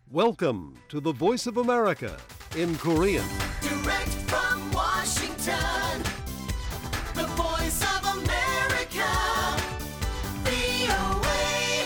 Welcome to the Voice of America in Korean. Direct from Washington, the voice of America, VOA.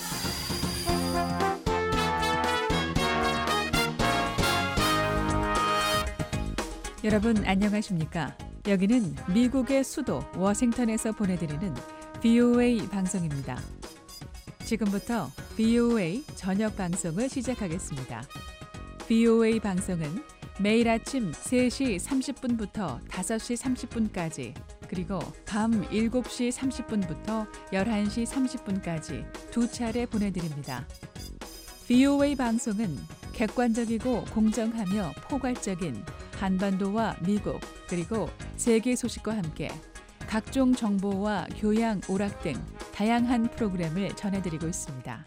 여러분 안녕하십니까? 여기는 미국의 수도 워싱턴에서 보내드리는 VOA 방송입니다. 지금부터 VOA 저녁 방송을 시작하겠습니다. VOA 방송은 매일 아침 3시 30분부터 5시 30분까지 그리고 밤 7시 30분부터 11시 30분까지 두 차례 보내드립니다. VOA 방송은 객관적이고 공정하며 포괄적인 한반도와 미국 그리고 세계 소식과 함께 각종 정보와 교양, 오락 등 다양한 프로그램을 전해드리고 있습니다.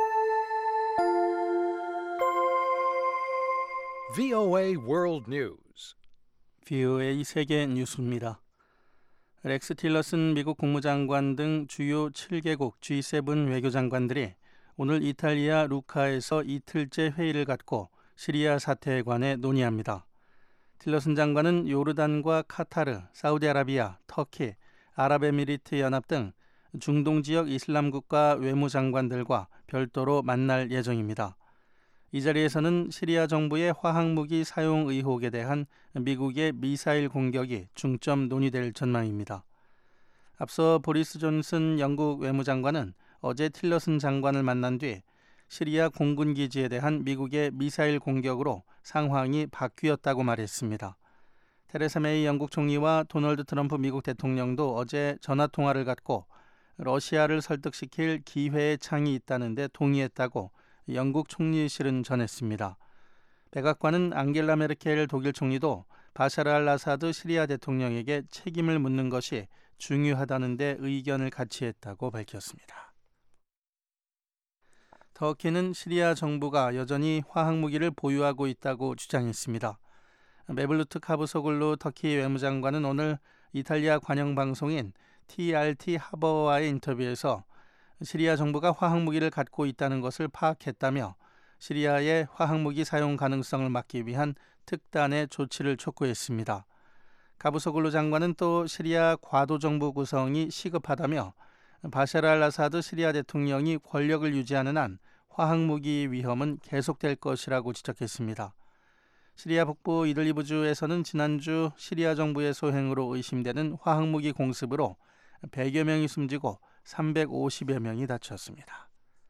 VOA World News. VOA 세계 뉴스입니다. 렉스 틸러슨 미국 국무장관 등 주요 7개국 G7 외교장관들이 오늘 이탈리아 루카에서 이틀째 회의를 갖고 시리아 사태에 관해 논의합니다. 틸러슨 장관은 요르단과 카타르, 사우디아라비아, 터키, 아랍에미리트 연합 등 중동 지역 이슬람 국가 외무장관들과 별도로 만날 예정입니다. 이 자리에서는 시리아 정부의 화학무기 사용 의혹에 대한 미국의 미사일 공격이 중점 논의될 전망입니다. 앞서 보리스 존슨 영국 외무장관은 어제 틸러슨 장관을 만난 뒤 시리아 공군 기지에 대한 미국의 미사일 공격으로 상황이 바뀌었다고 말했습니다. 테레사 메이 영국 총리와 도널드 트럼프 미국 대통령도 어제 전화통화를 갖고 러시아를 설득시킬 기회의 창이 있다는데 동의했다고 영국 총리실은 전했습니다. 백악관은 앙겔라 메르켈 독일 총리도 바샤르 알 아사드 시리아 대통령에게 책임을 묻는 것이 중요하다는데 의견을 같이 했다고 밝혔습니다. 터키는 시리아 정부가 여전히 화학무기를 보유하고 있다고 주장했습니다. 메블루트 카부소글루 터키 외무장관은 오늘 이탈리아 관영방송인 TRT 하버와의 인터뷰에서 시리아 정부가 화학무기를 갖고 있다는 것을 파악했다며 시리아의 화학무기 사용 가능성을 막기 위한 특단의 조치를 촉구했습니다. 카부소글루 장관은 또 시리아 과도정부 구성이 시급하다며 바샤르 알 아사드 시리아 대통령이 권력을 유지하는 한 화학무기 위험은 계속될 것이라고 지적했습니다. 시리아 북부 이들리브주에서는 지난주 시리아 정부의 소행으로 의심되는 화학무기 공습으로 100여 명이 숨지고 350여 명이 다쳤습니다.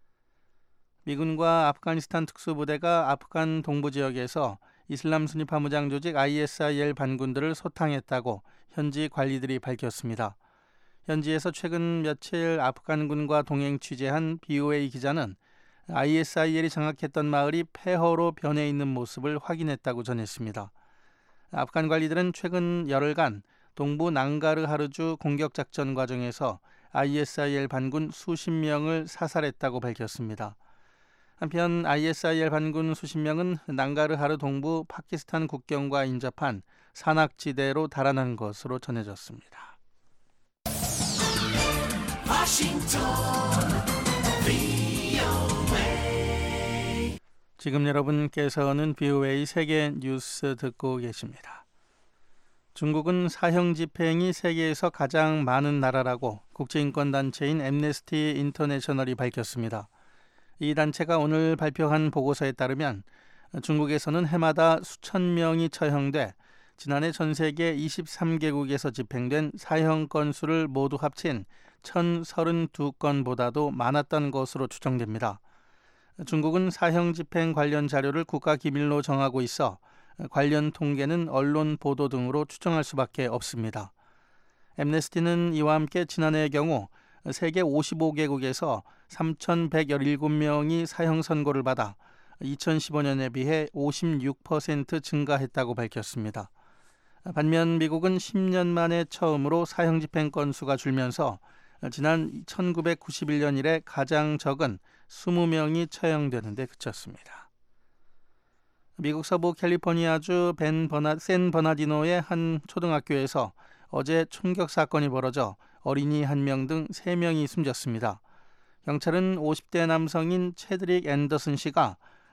미군과 아프가니스탄 특수부대가 아프간 동부 지역에서 이슬람 순위파 무장 조직 ISIL 반군들을 소탕했다고 현지 관리들이 밝혔습니다. 현지에서 최근 며칠 아프간군과 동행 취재한 BOA 기자는 ISIL이 장악했던 마을이 폐허로 변해 있는 모습을 확인했다고 전했습니다. 아프간 관리들은 최근 열흘간 동부 낭가르 하르주 공격작전 과정에서 ISIL 반군 수십 명을 사살했다고 밝혔습니다. 한편 ISIL 반군 수십 명은 낭가르 하르 동부 파키스탄 국경과 인접한 산악지대로 달아난 것으로 전해졌습니다. 지금 여러분께서는 VOA 세계 뉴스 듣고 계십니다. 중국은 사형 집행이 세계에서 가장 많은 나라라고 국제인권단체인 앰네스티 인터내셔널이 밝혔습니다. 이 단체가 오늘 발표한 보고서에 따르면 중국에서는 해마다 수천 명이 처형돼 지난해 전 세계 23개국에서 집행된 사형 건수를 모두 합친 1032건보다도 많았던 것으로 추정됩니다. 중국은 사형 집행 관련 자료를 국가기밀로 정하고 있어 관련 통계는 언론 보도 등으로 추정할 수밖에 없습니다. 앰네스티는 이와 함께 지난해의 경우 세계 55개국에서 3,117명이 사형 선고를 받아 2015년에 비해 56% 증가했다고 밝혔습니다. 반면 미국은 10년 만에 처음으로 사형 집행 건수가 줄면서 지난 1991년 이래 가장 적은 20명이 처형되는 데 그쳤습니다. 미국 서부 캘리포니아주 샌 버나디노의 한 초등학교에서 어제 총격 사건이 벌어져 어린이 1명 등 3명이 숨졌습니다. 경찰은 50대 남성인 체드릭 앤더슨 씨가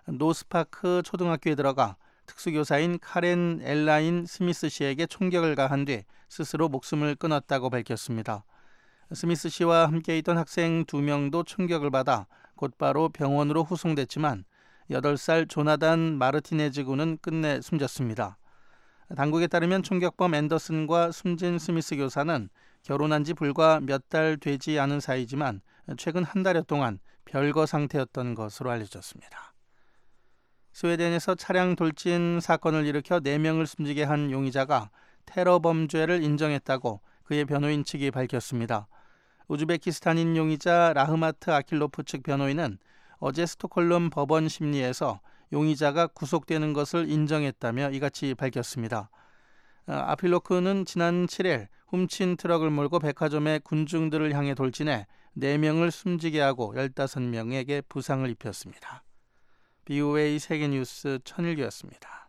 노스파크 초등학교에 들어가 특수교사인 카렌 엘라인 스미스 씨에게 총격을 가한 뒤 스스로 목숨을 끊었다고 밝혔습니다. 스미스 씨와 함께 있던 학생 2명도 총격을 받아 곧바로 병원으로 후송됐지만 8살 조나단 마르티네즈 군은 끝내 숨졌습니다. 당국에 따르면 총격범 앤더슨과 숨진 스미스 교사는 결혼한 지 불과 몇 달 되지 않은 사이지만 최근 한 달여 동안 별거 상태였던 것으로 알려졌습니다. 스웨덴에서 차량 돌진 사건을 일으켜 4명을 숨지게 한 용의자가 테러 범죄를 인정했다고 그의 변호인 측이 밝혔습니다. 우즈베키스탄인 용의자 라흐마트 아킬로프 측 변호인은 어제 스톡홀름 법원 심리에서 용의자가 구속되는 것을 인정했다며 이같이 밝혔습니다. 아필로크는 지난 7일 훔친 트럭을 몰고 백화점의 군중들을 향해 돌진해 4명을 숨지게 하고 15명에게 부상을 입혔습니다. BOA 세계뉴스 천일규였습니다.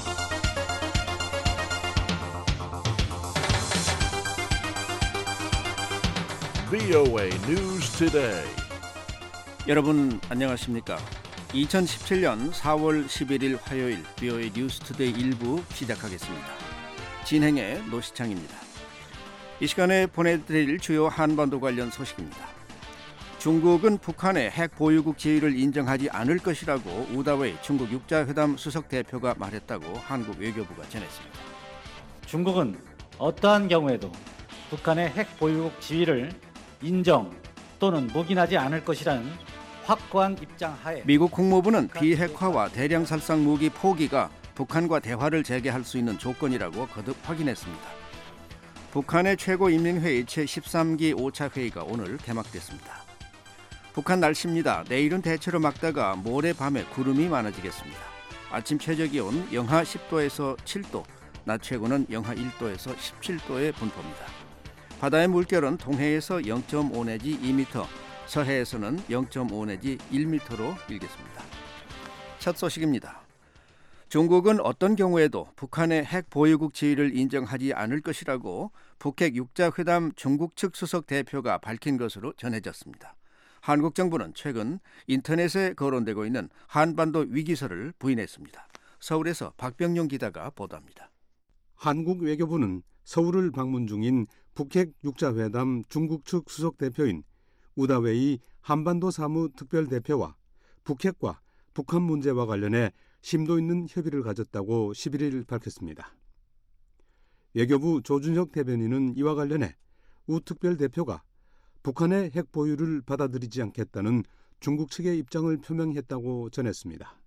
VOA News Today. 여러분 안녕하십니까? 2017년 4월 11일 화요일 VOA 뉴스투데이 1부 시작하겠습니다. 진행의 노시창입니다. 이 시간에 보내드릴 주요 한반도 관련 소식입니다. 중국은 북한의 핵 보유국 지위를 인정하지 않을 것이라고 우다웨이 중국 육자회담 수석 대표가 말했다고 한국 외교부가 전했습니다. 중국은 어떠한 경우에도 북한의 핵 보유국 지위를 인정 또는 묵인하지 않을 것이라는 확고한 입장 하에 미국 국무부는 비핵화와 대량 살상 무기 포기가 북한과 대화를 재개할 수 있는 조건이라고 거듭 확인했습니다. 북한의 최고인민회의 제13기 5차 회의가 오늘 개막됐습니다. 북한 날씨입니다. 내일은 대체로 맑다가 모레 밤에 구름이 많아지겠습니다. 아침 최저기온 영하 10도에서 7도, 낮 최고는 영하 1도에서 17도의 분포입니다. 바다의 물결은 동해에서 0.5 내지 2m, 서해에서는 0.5 내지 1m로 일겠습니다. 첫 소식입니다. 중국은 어떤 경우에도 북한의 핵 보유국 지위를 인정하지 않을 것이라고 북핵 육자회담 중국 측 수석 대표가 밝힌 것으로 전해졌습니다. 한국 정부는 최근 인터넷에 거론되고 있는 한반도 위기설을 부인했습니다. 서울에서 박병용 기자가 보도합니다. 한국 외교부는 서울을 방문 중인 북핵 육자회담 중국 측 수석 대표인 우다웨이 한반도 사무 특별대표와 북핵과 북한 문제와 관련해 심도 있는 협의를 가졌다고 11일 밝혔습니다. 외교부 조준혁 대변인은 이와 관련해 우 특별대표가 북한의 핵 보유를 받아들이지 않겠다는 중국 측의 입장을 표명했다고 전했습니다.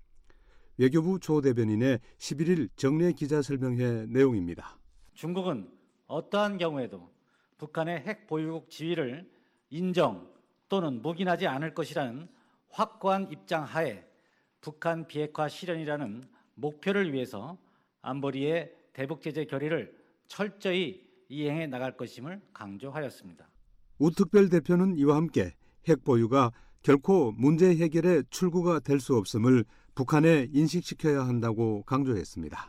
외교부 조 대변인의 11일 정례 기자설명회 내용입니다. 중국은 어떠한 경우에도 북한의 핵 보유국 지위를 인정 또는 묵인하지 않을 것이라는 확고한 입장 하에 북한 비핵화 실현이라는 목표를 위해서 안보리의 대북제재 결의를 철저히 이행해 나갈 것임을 강조하였습니다. 우 특별대표는 이와 함께 핵 보유가 결코 문제 해결의 출구가 될 수 없음을 북한에 인식시켜야 한다고 강조했습니다.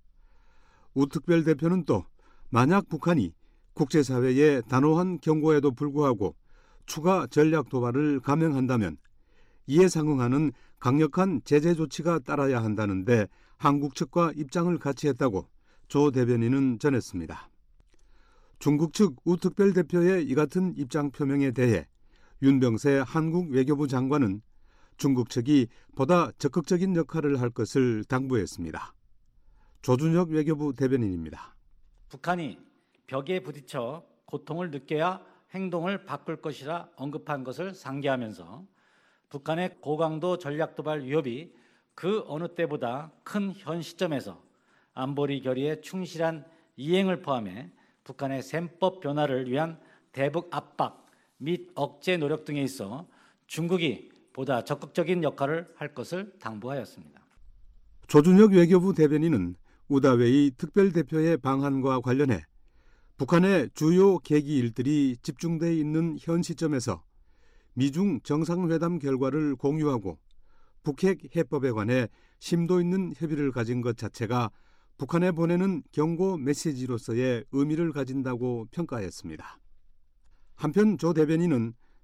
우 특별대표는 또 만약 북한이 국제사회의 단호한 경고에도 불구하고 추가 전략 도발을 감행한다면 이에 상응하는 강력한 제재 조치가 따라야 한다는데 한국 측과 입장을 같이 했다고 조 대변인은 전했습니다. 중국 측 우 특별대표의 이 같은 입장 표명에 대해 윤병세 한국 외교부 장관은 중국 측이 보다 적극적인 역할을 할 것을 당부했습니다. 조준혁 외교부 대변인입니다. 북한이 벽에 부딪혀 고통을 느껴야 행동을 바꿀 것이라 언급한 것을 상기하면서 북한의 고강도 전략도발 위협이 그 어느 때보다 큰 현 시점에서 안보리 결의의 충실한 이행을 포함해 북한의 셈법 변화를 위한 대북 압박 및 억제 노력 등에 있어 중국이 보다 적극적인 역할을 할 것을 당부하였습니다. 조준혁 외교부 대변인은 우다웨이 특별대표의 방한과 관련해 북한의 주요 계기 일들이 집중돼 있는 현 시점에서 미중 정상회담 결과를 공유하고 북핵 해법에 관해 심도 있는 협의를 가진 것 자체가 북한에 보내는 경고 메시지로서의 의미를 가진다고 평가했습니다. 한편 조 대변인은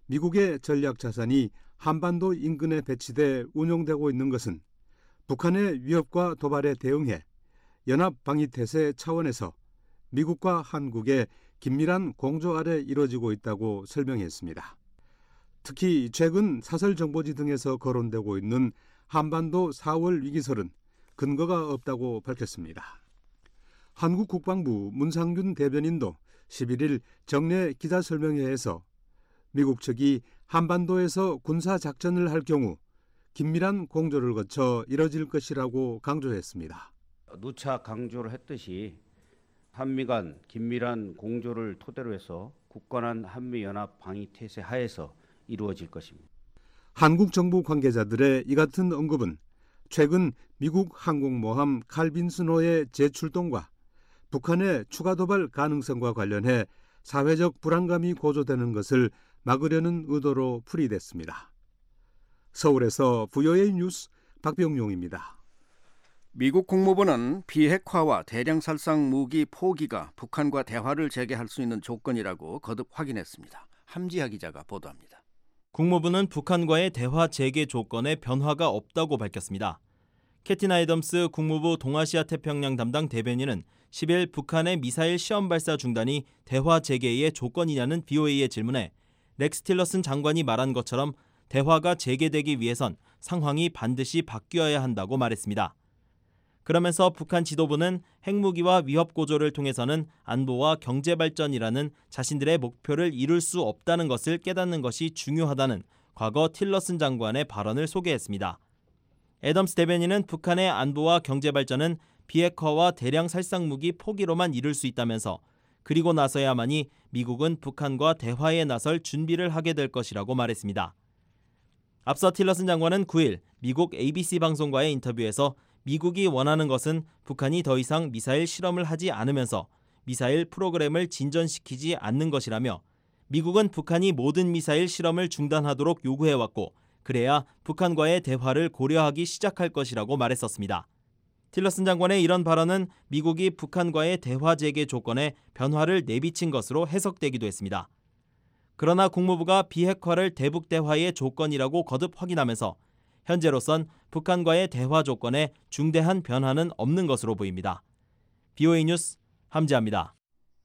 미국의 전략 자산이 한반도 인근에 배치돼 운용되고 있는 것은 북한의 위협과 도발에 대응해 연합 방위 태세 차원에서 미국과 한국의 긴밀한 공조 아래 이루어지고 있다고 설명했습니다. 특히 최근 사설정보지 등에서 거론되고 있는 한반도 4월 위기설은 근거가 없다고 밝혔습니다. 한국 국방부 문상균 대변인도 11일 정례 기자설명회에서 미국 측이 한반도에서 군사작전을 할 경우 긴밀한 공조를 거쳐 이뤄질 것이라고 강조했습니다. 누차 강조를 했듯이 한미 간 긴밀한 공조를 토대로 해서 굳건한 한미연합 방위태세 하에서 이루어질 것입니다. 한국 정부 관계자들의 이 같은 언급은 최근 미국 항공모함 칼빈슨호의 재출동과 북한의 추가 도발 가능성과 관련해 사회적 불안감이 고조되는 것을 막으려는 의도로 풀이됐습니다. 서울에서 VOA 뉴스 박병용입니다. 미국 국무부는 비핵화와 대량 살상 무기 포기가 북한과 대화를 재개할 수 있는 조건이라고 거듭 확인했습니다. 함지하 기자가 보도합니다. 국무부는 북한과의 대화 재개 조건에 변화가 없다고 밝혔습니다. 캐틴 아이덤스 국무부 동아시아 태평양 담당 대변인은 10일 북한의 미사일 시험 발사 중단이 대화 재개의 조건이냐는 BOA의 질문에 렉스 틸러슨 장관이 말한 것처럼 대화가 재개되기 위해선 상황이 반드시 바뀌어야 한다고 말했습니다. 그러면서 북한 지도부는 핵무기와 위협 고조를 통해서는 안보와 경제 발전이라는 자신들의 목표를 이룰 수 없다는 것을 깨닫는 것이 중요하다는 과거 틸러슨 장관의 발언을 소개했습니다. 애덤스 대변인은 북한의 안보와 경제 발전은 비핵화와 대량 살상 무기 포기로만 이룰 수 있다면서 그리고 나서야만이 미국은 북한과 대화에 나설 준비를 하게 될 것이라고 말했습니다. 앞서 틸러슨 장관은 9일 미국 ABC 방송과의 인터뷰에서 미국이 원하는 것은 북한이 더 이상 미사일 실험을 하지 않으면서 미사일 프로그램을 진전시키지 않는 것이라며 미국은 북한이 모든 미사일 실험을 중단하도록 요구해왔고 그래야 북한과의 대화를 고려하기 시작할 것이라고 말했었습니다. 틸러슨 장관의 이런 발언은 미국이 북한과의 대화 재개 조건에 변화를 내비친 것으로 해석되기도 했습니다. 그러나 국무부가 비핵화를 대북 대화의 조건이라고 거듭 확인하면서 현재로선 북한과의 대화 조건에 중대한 변화는 없는 것으로 보입니다. BOA 뉴스 함지아입니다.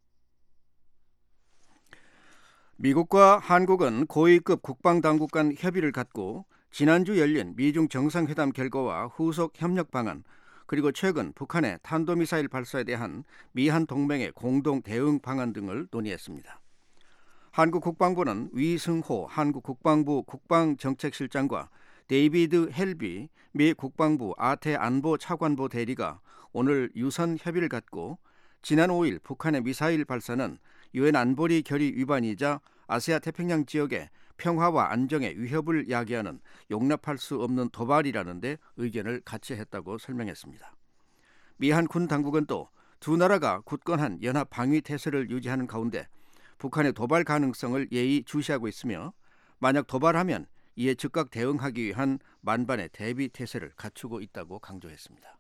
미국과 한국은 고위급 국방당국 간 협의를 갖고 지난주 열린 미중 정상회담 결과와 후속 협력 방안 그리고 최근 북한의 탄도미사일 발사에 대한 미한 동맹의 공동 대응 방안 등을 논의했습니다. 한국 국방부는 위승호 한국 국방부 국방정책실장과 데이비드 헬비 미 국방부 아태 안보 차관보 대리가 오늘 유선 협의를 갖고 지난 5일 북한의 미사일 발사는 유엔 안보리 결의 위반이자 아시아 태평양 지역의 평화와 안정에 위협을 야기하는 용납할 수 없는 도발이라는 데 의견을 같이 했다고 설명했습니다. 미한 군 당국은 또 두 나라가 굳건한 연합 방위 태세를 유지하는 가운데 북한의 도발 가능성을 예의 주시하고 있으며 만약 도발하면 이에 즉각 대응하기 위한 만반의 대비 태세를 갖추고 있다고 강조했습니다.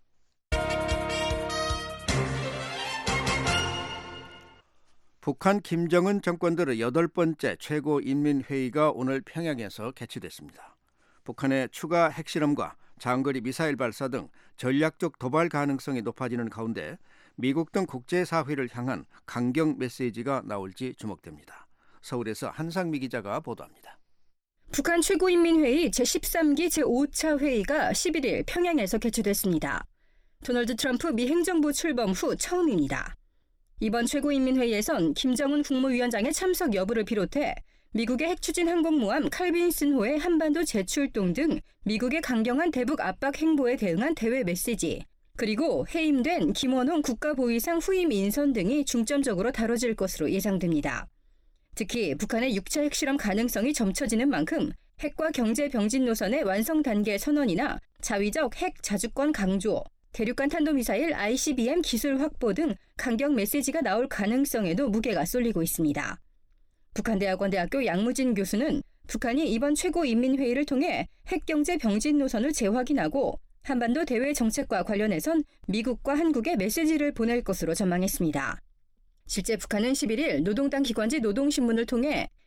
북한 김정은 정권들의 8번째 최고인민회의가 오늘 평양에서 개최됐습니다. 북한의 추가 핵실험과 장거리 미사일 발사 등 전략적 도발 가능성이 높아지는 가운데 미국 등 국제사회를 향한 강경 메시지가 나올지 주목됩니다. 서울에서 한상미 기자가 보도합니다. 북한 최고인민회의 제13기 제5차 회의가 11일 평양에서 개최됐습니다. 도널드 트럼프 미 행정부 출범 후 처음입니다. 이번 최고인민회의에선 김정은 국무위원장의 참석 여부를 비롯해 미국의 핵추진 항공모함 칼빈슨호의 한반도 재출동 등 미국의 강경한 대북 압박 행보에 대응한 대외 메시지, 그리고 해임된 김원홍 국가보위상 후임 인선 등이 중점적으로 다뤄질 것으로 예상됩니다. 특히 북한의 6차 핵실험 가능성이 점쳐지는 만큼 핵과 경제 병진 노선의 완성 단계 선언이나 자위적 핵 자주권 강조, 대륙간 탄도미사일 ICBM 기술 확보 등 강경 메시지가 나올 가능성에도 무게가 쏠리고 있습니다. 북한대학원대학교 양무진 교수는 북한이 이번 최고인민회의를 통해 핵경제 병진 노선을 재확인하고 한반도 대외 정책과 관련해선 미국과 한국에 메시지를 보낼 것으로 전망했습니다. 실제 북한은 11일 노동당 기관지 노동신문을 통해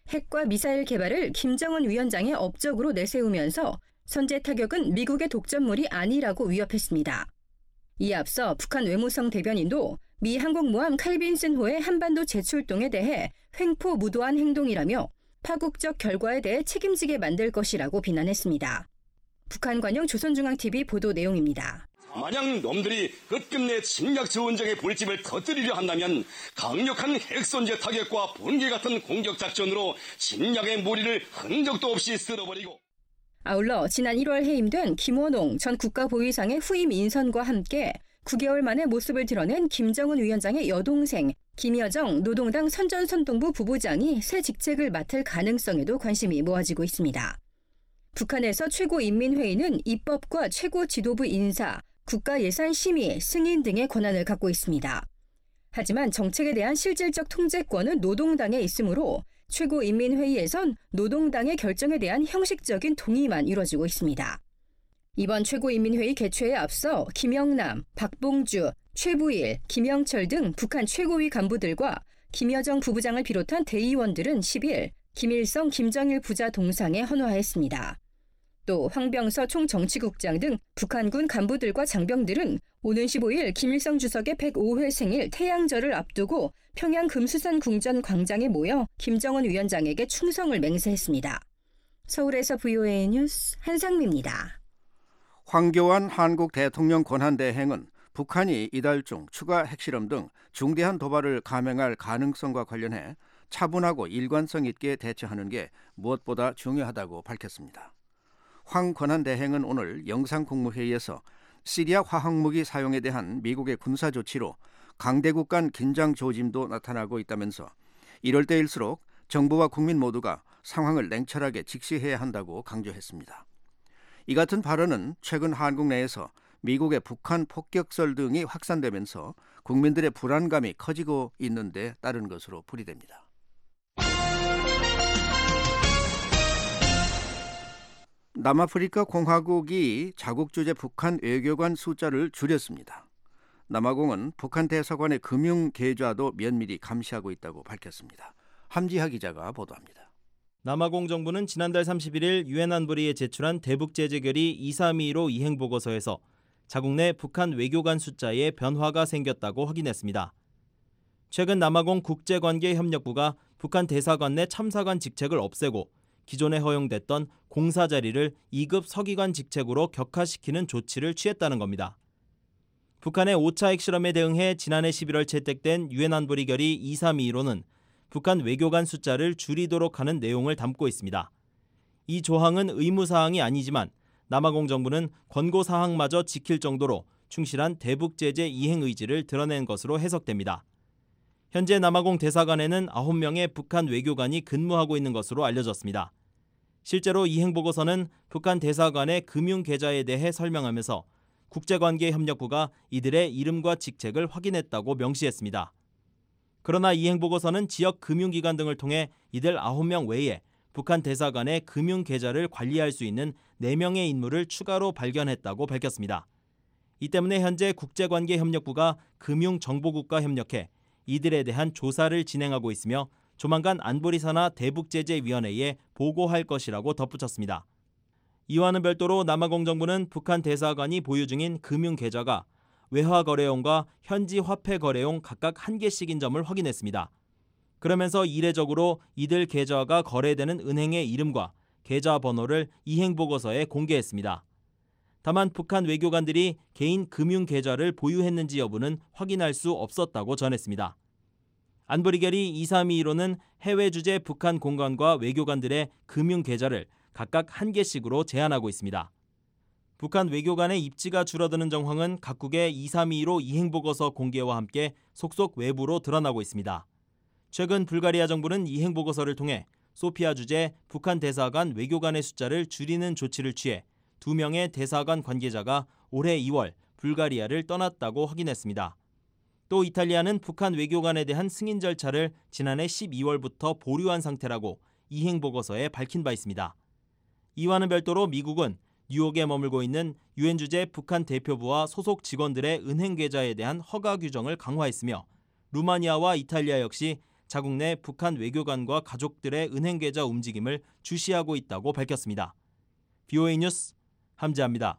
핵과 미사일 개발을 김정은 위원장의 업적으로 내세우면서 선제 타격은 미국의 독점물이 아니라고 위협했습니다. 이에 앞서 북한 외무성 대변인도 미 항공모함 칼빈슨호의 한반도 재출동에 대해 횡포무도한 행동이라며 파국적 결과에 대해 책임지게 만들 것이라고 비난했습니다. 북한 관영 조선중앙TV 보도 내용입니다. 만약 놈들이 끝끝내 침략 지원장의 볼집을 터뜨리려 한다면 강력한 핵선제 타격과 번개 같은 공격 작전으로 침략의 무리를 흔적도 없이 쓸어버리고 아울러 지난 1월 해임된 김원홍 전 국가보위상의 후임 인선과 함께 9개월 만에 모습을 드러낸 김정은 위원장의 여동생 김여정 노동당 선전선동부 부부장이 새 직책을 맡을 가능성에도 관심이 모아지고 있습니다. 북한에서 최고인민회의는 입법과 최고 지도부 인사, 국가예산심의, 승인 등의 권한을 갖고 있습니다. 하지만 정책에 대한 실질적 통제권은 노동당에 있으므로 최고인민회의에선 노동당의 결정에 대한 형식적인 동의만 이루어지고 있습니다. 이번 최고인민회의 개최에 앞서 김영남, 박봉주, 최부일, 김영철 등 북한 최고위 간부들과 김여정 부부장을 비롯한 대의원들은 10일 김일성, 김정일 부자 동상에 헌화했습니다. 또 황병서 총정치국장 등 북한군 간부들과 장병들은 오는 15일 김일성 주석의 105회 생일 태양절을 앞두고 평양 금수산 궁전 광장에 모여 김정은 위원장에게 충성을 맹세했습니다. 서울에서 VOA 뉴스 한상미입니다. 황교안 한국 대통령 권한대행은 북한이 이달 중 추가 핵실험 등 중대한 도발을 감행할 가능성과 관련해 차분하고 일관성 있게 대처하는 게 무엇보다 중요하다고 밝혔습니다. 황 권한대행은 오늘 영상국무회의에서 시리아 화학무기 사용에 대한 미국의 군사 조치로 강대국 간 긴장 조짐도 나타나고 있다면서 이럴 때일수록 정부와 국민 모두가 상황을 냉철하게 직시해야 한다고 강조했습니다. 이 같은 발언은 최근 한국 내에서 미국의 북한 폭격설 등이 확산되면서 국민들의 불안감이 커지고 있는 데 따른 것으로 풀이됩니다. 남아프리카 공화국이 자국 주재 북한 외교관 숫자를 줄였습니다. 남아공은 북한 대사관의 금융 계좌도 면밀히 감시하고 있다고 밝혔습니다. 함지하 기자가 보도합니다. 남아공 정부는 지난달 31일 유엔 안보리에 제출한 대북 제재 결의 2325 이행 보고서에서 자국 내 북한 외교관 숫자에 변화가 생겼다고 확인했습니다. 최근 남아공 국제관계협력부가 북한 대사관 내 참사관 직책을 없애고 기존에 허용됐던 공사 자리를 2급 서기관 직책으로 격화시키는 조치를 취했다는 겁니다. 북한의 5차 핵실험에 대응해 지난해 11월 채택된 유엔 안보리 결의 2325는 북한 외교관 숫자를 줄이도록 하는 내용을 담고 있습니다. 이 조항은 의무사항이 아니지만 남아공 정부는 권고사항마저 지킬 정도로 충실한 대북 제재 이행 의지를 드러낸 것으로 해석됩니다. 현재 남아공 대사관에는 9명의 북한 외교관이 근무하고 있는 것으로 알려졌습니다. 실제로 이행보고서는 북한 대사관의 금융계좌에 대해 설명하면서 국제관계협력부가 이들의 이름과 직책을 확인했다고 명시했습니다. 그러나 이행보고서는 지역 금융기관 등을 통해 이들 9명 외에 북한 대사관의 금융계좌를 관리할 수 있는 4명의 인물을 추가로 발견했다고 밝혔습니다. 이 때문에 현재 국제관계협력부가 금융정보국과 협력해 이들에 대한 조사를 진행하고 있으며 조만간 안보리사나 대북제재위원회에 보고할 것이라고 덧붙였습니다. 이와는 별도로 남아공 정부는 북한 대사관이 보유 중인 금융계좌가 외화거래용과 현지 화폐거래용 각각 1개씩인 점을 확인했습니다. 그러면서 이례적으로 이들 계좌가 거래되는 은행의 이름과 계좌 번호를 이행보고서에 공개했습니다. 다만 북한 외교관들이 개인 금융계좌를 보유했는지 여부는 확인할 수 없었다고 전했습니다. 안보리 결의 2325는 해외 주재 북한 공관과 외교관들의 금융계좌를 각각 1개씩으로 제한하고 있습니다. 북한 외교관의 입지가 줄어드는 정황은 각국의 2325 이행보고서 공개와 함께 속속 외부로 드러나고 있습니다. 최근 불가리아 정부는 이행보고서를 통해 소피아 주재 북한 대사관 외교관의 숫자를 줄이는 조치를 취해 2명의 대사관 관계자가 올해 2월 불가리아를 떠났다고 확인했습니다. 또 이탈리아는 북한 외교관에 대한 승인 절차를 지난해 12월부터 보류한 상태라고 이행보고서에 밝힌 바 있습니다. 이와는 별도로 미국은 뉴욕에 머물고 있는 유엔 주재 북한 대표부와 소속 직원들의 은행 계좌에 대한 허가 규정을 강화했으며 루마니아와 이탈리아 역시 자국 내 북한 외교관과 가족들의 은행 계좌 움직임을 주시하고 있다고 밝혔습니다. VOA 뉴스 함지아입니다.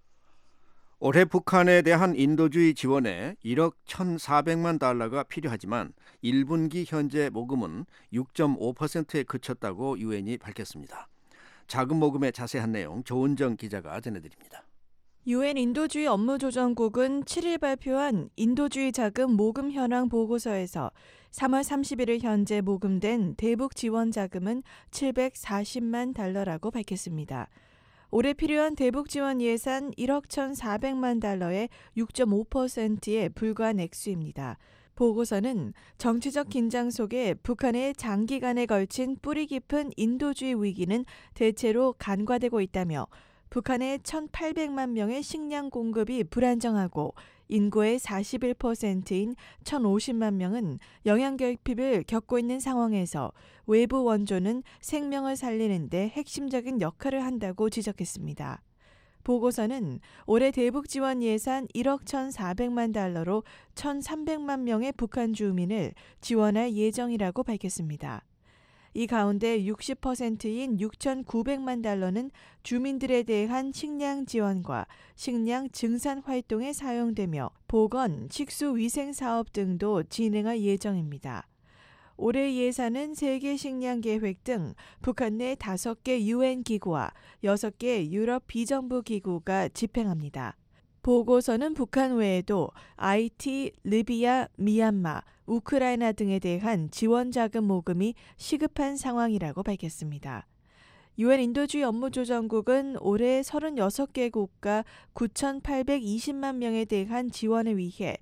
올해 북한에 대한 인도주의 지원에 1억 1,400만 달러가 필요하지만 1분기 현재 모금은 6.5%에 그쳤다고 유엔이 밝혔습니다. 자금 모금의 자세한 내용 조은정 기자가 전해드립니다. 유엔 인도주의 업무조정국은 7일 발표한 인도주의 자금 모금 현황 보고서에서 3월 31일 현재 모금된 대북 지원 자금은 740만 달러라고 밝혔습니다. 올해 필요한 대북 지원 예산 1억 1,400만 달러의 6.5%에 불과한 액수입니다. 보고서는 정치적 긴장 속에 북한의 장기간에 걸친 뿌리 깊은 인도주의 위기는 대체로 간과되고 있다며 북한의 1,800만 명의 식량 공급이 불안정하고 인구의 41%인 1,050만 명은 영양결핍을 겪고 있는 상황에서 외부 원조는 생명을 살리는 데 핵심적인 역할을 한다고 지적했습니다. 보고서는 올해 대북 지원 예산 1억 1,400만 달러로 1,300만 명의 북한 주민을 지원할 예정이라고 밝혔습니다. 이 가운데 60%인 6,900만 달러는 주민들에 대한 식량 지원과 식량 증산 활동에 사용되며 보건, 식수 위생 사업 등도 진행할 예정입니다. 올해 예산은 세계 식량 계획 등 북한 내 5개 유엔 기구와 6개 유럽 비정부 기구가 집행합니다. 보고서는 북한 외에도 IT, 리비아, 미얀마, 우크라이나 등에 대한 지원 자금 모금이 시급한 상황이라고 밝혔습니다. 유엔 인도주의 업무조정국은 올해 36개국가 9,820만 명에 대한 지원을 위해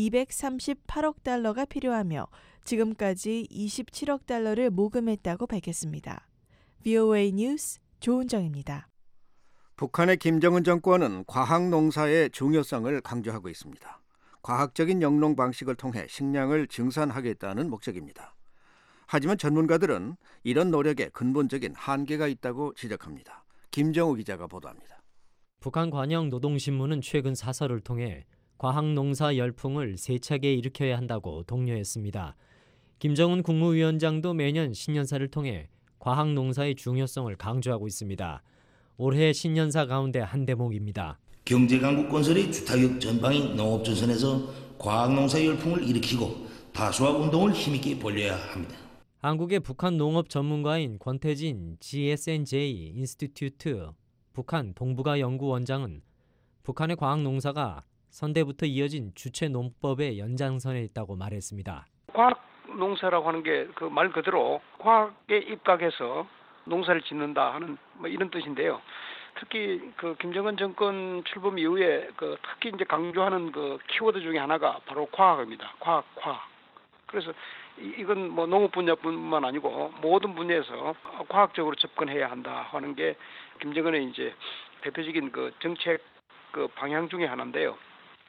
238억 달러가 필요하며 지금까지 27억 달러를 모금했다고 밝혔습니다. VOA 뉴스 조은정입니다. 북한의 김정은 정권은 과학 농사의 중요성을 강조하고 있습니다. 과학적인 영농 방식을 통해 식량을 증산하겠다는 목적입니다. 하지만 전문가들은 이런 노력에 근본적인 한계가 있다고 지적합니다. 김정우 기자가 보도합니다. 북한 관영 노동신문은 최근 사설을 통해 과학농사 열풍을 세차게 일으켜야 한다고 독려했습니다. 김정은 국무위원장도 매년 신년사를 통해 과학농사의 중요성을 강조하고 있습니다. 올해 신년사 가운데 한 대목입니다. 경제강국 건설의 주타격 전방인 농업전선에서 과학농사 열풍을 일으키고 다수학 운동을 힘있게 벌려야 합니다. 한국의 북한 농업 전문가인 권태진 GSNJ 인스티튜트 북한 동북아 연구원장은 북한의 과학농사가 선대부터 이어진 주체 농법의 연장선에 있다고 말했습니다. 과학농사라고 하는 게 그 말 그대로 과학에 입각해서 농사를 짓는다 하는 이런 뜻인데요. 특히 그 김정은 정권 출범 이후에 특히 이제 강조하는 그 키워드 중에 하나가 바로 과학입니다. 과학. 그래서 이건 농업 분야뿐만 아니고 모든 분야에서 과학적으로 접근해야 한다 하는 게 김정은의 이제 대표적인 그 정책 그 방향 중에 하나인데요.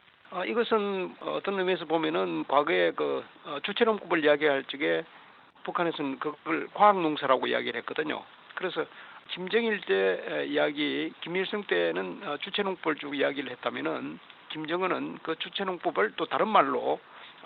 이것은 어떤 의미에서 보면은 과거에 그 주체농법을 이야기할 적에 북한에서는 그걸 과학농사라고 이야기를 했거든요. 그래서 김정일 때 이야기, 김일성 때는 주체농법을 쭉 이야기를 했다면은 김정은은 그 주체농법을 또 다른 말로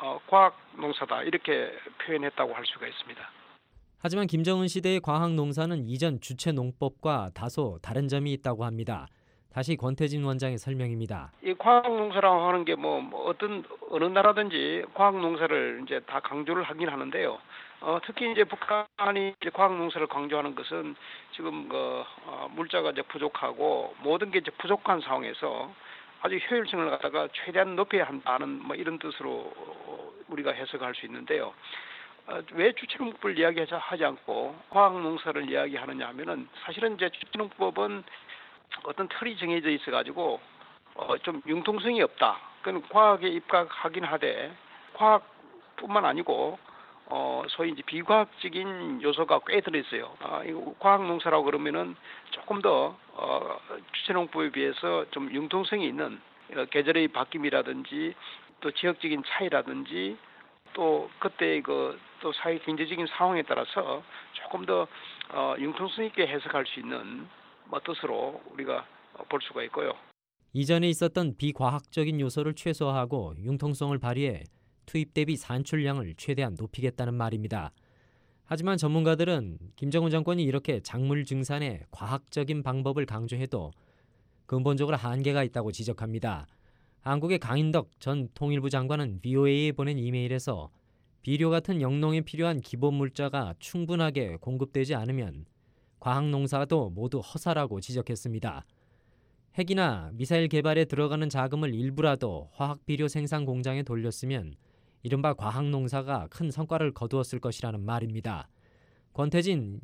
과학농사다 이렇게 표현했다고 할 수가 있습니다. 하지만 김정은 시대의 과학농사는 이전 주체농법과 다소 다른 점이 있다고 합니다. 다시 권태진 원장의 설명입니다. 이 과학농사라고 하는 게 어느 나라든지 과학농사를 이제 다 강조를 하긴 하는데요. 특히 이제 북한이 이제 과학농사를 강조하는 것은 지금 물자가 이제 부족하고 모든 게 이제 부족한 상황에서 아주 효율성을 갖다가 최대한 높여야 한다는 이런 뜻으로 우리가 해석할 수 있는데요. 왜 주체농법을 이야기하지 않고 과학농사를 이야기하느냐 하면은 사실은 이제 주체농법은 어떤 틀이 정해져 있어가지고 좀 융통성이 없다. 그건 과학에 입각하긴 하되 과학뿐만 아니고 소위 이제 비과학적인 요소가 꽤 들어있어요. 이거 과학농사라고 그러면은 조금 더 주체농법에 비해서 좀 융통성이 있는 계절의 바뀜이라든지 또 지역적인 차이라든지 또 그때의 또 사회 경제적인 상황에 따라서 조금 더 융통성 있게 해석할 수 있는 뜻으로 우리가 볼 수가 있고요. 이전에 있었던 비과학적인 요소를 최소화하고 융통성을 발휘해 투입 대비 산출량을 최대한 높이겠다는 말입니다. 하지만 전문가들은 김정은 정권이 이렇게 작물 증산에 과학적인 방법을 강조해도 근본적으로 한계가 있다고 지적합니다. 한국의 강인덕 전 통일부 장관은 VOA에 보낸 이메일에서 비료 같은 영농에 필요한 기본 물자가 충분하게 공급되지 않으면 과학 농사도 모두 허사라고 지적했습니다. 핵이나 미사일 개발에 들어가는 자금을 일부라도 화학 비료 생산 공장에 돌렸으면 이른바 과학 농사가 큰 성과를 거두었을 것이라는 말입니다. 권태진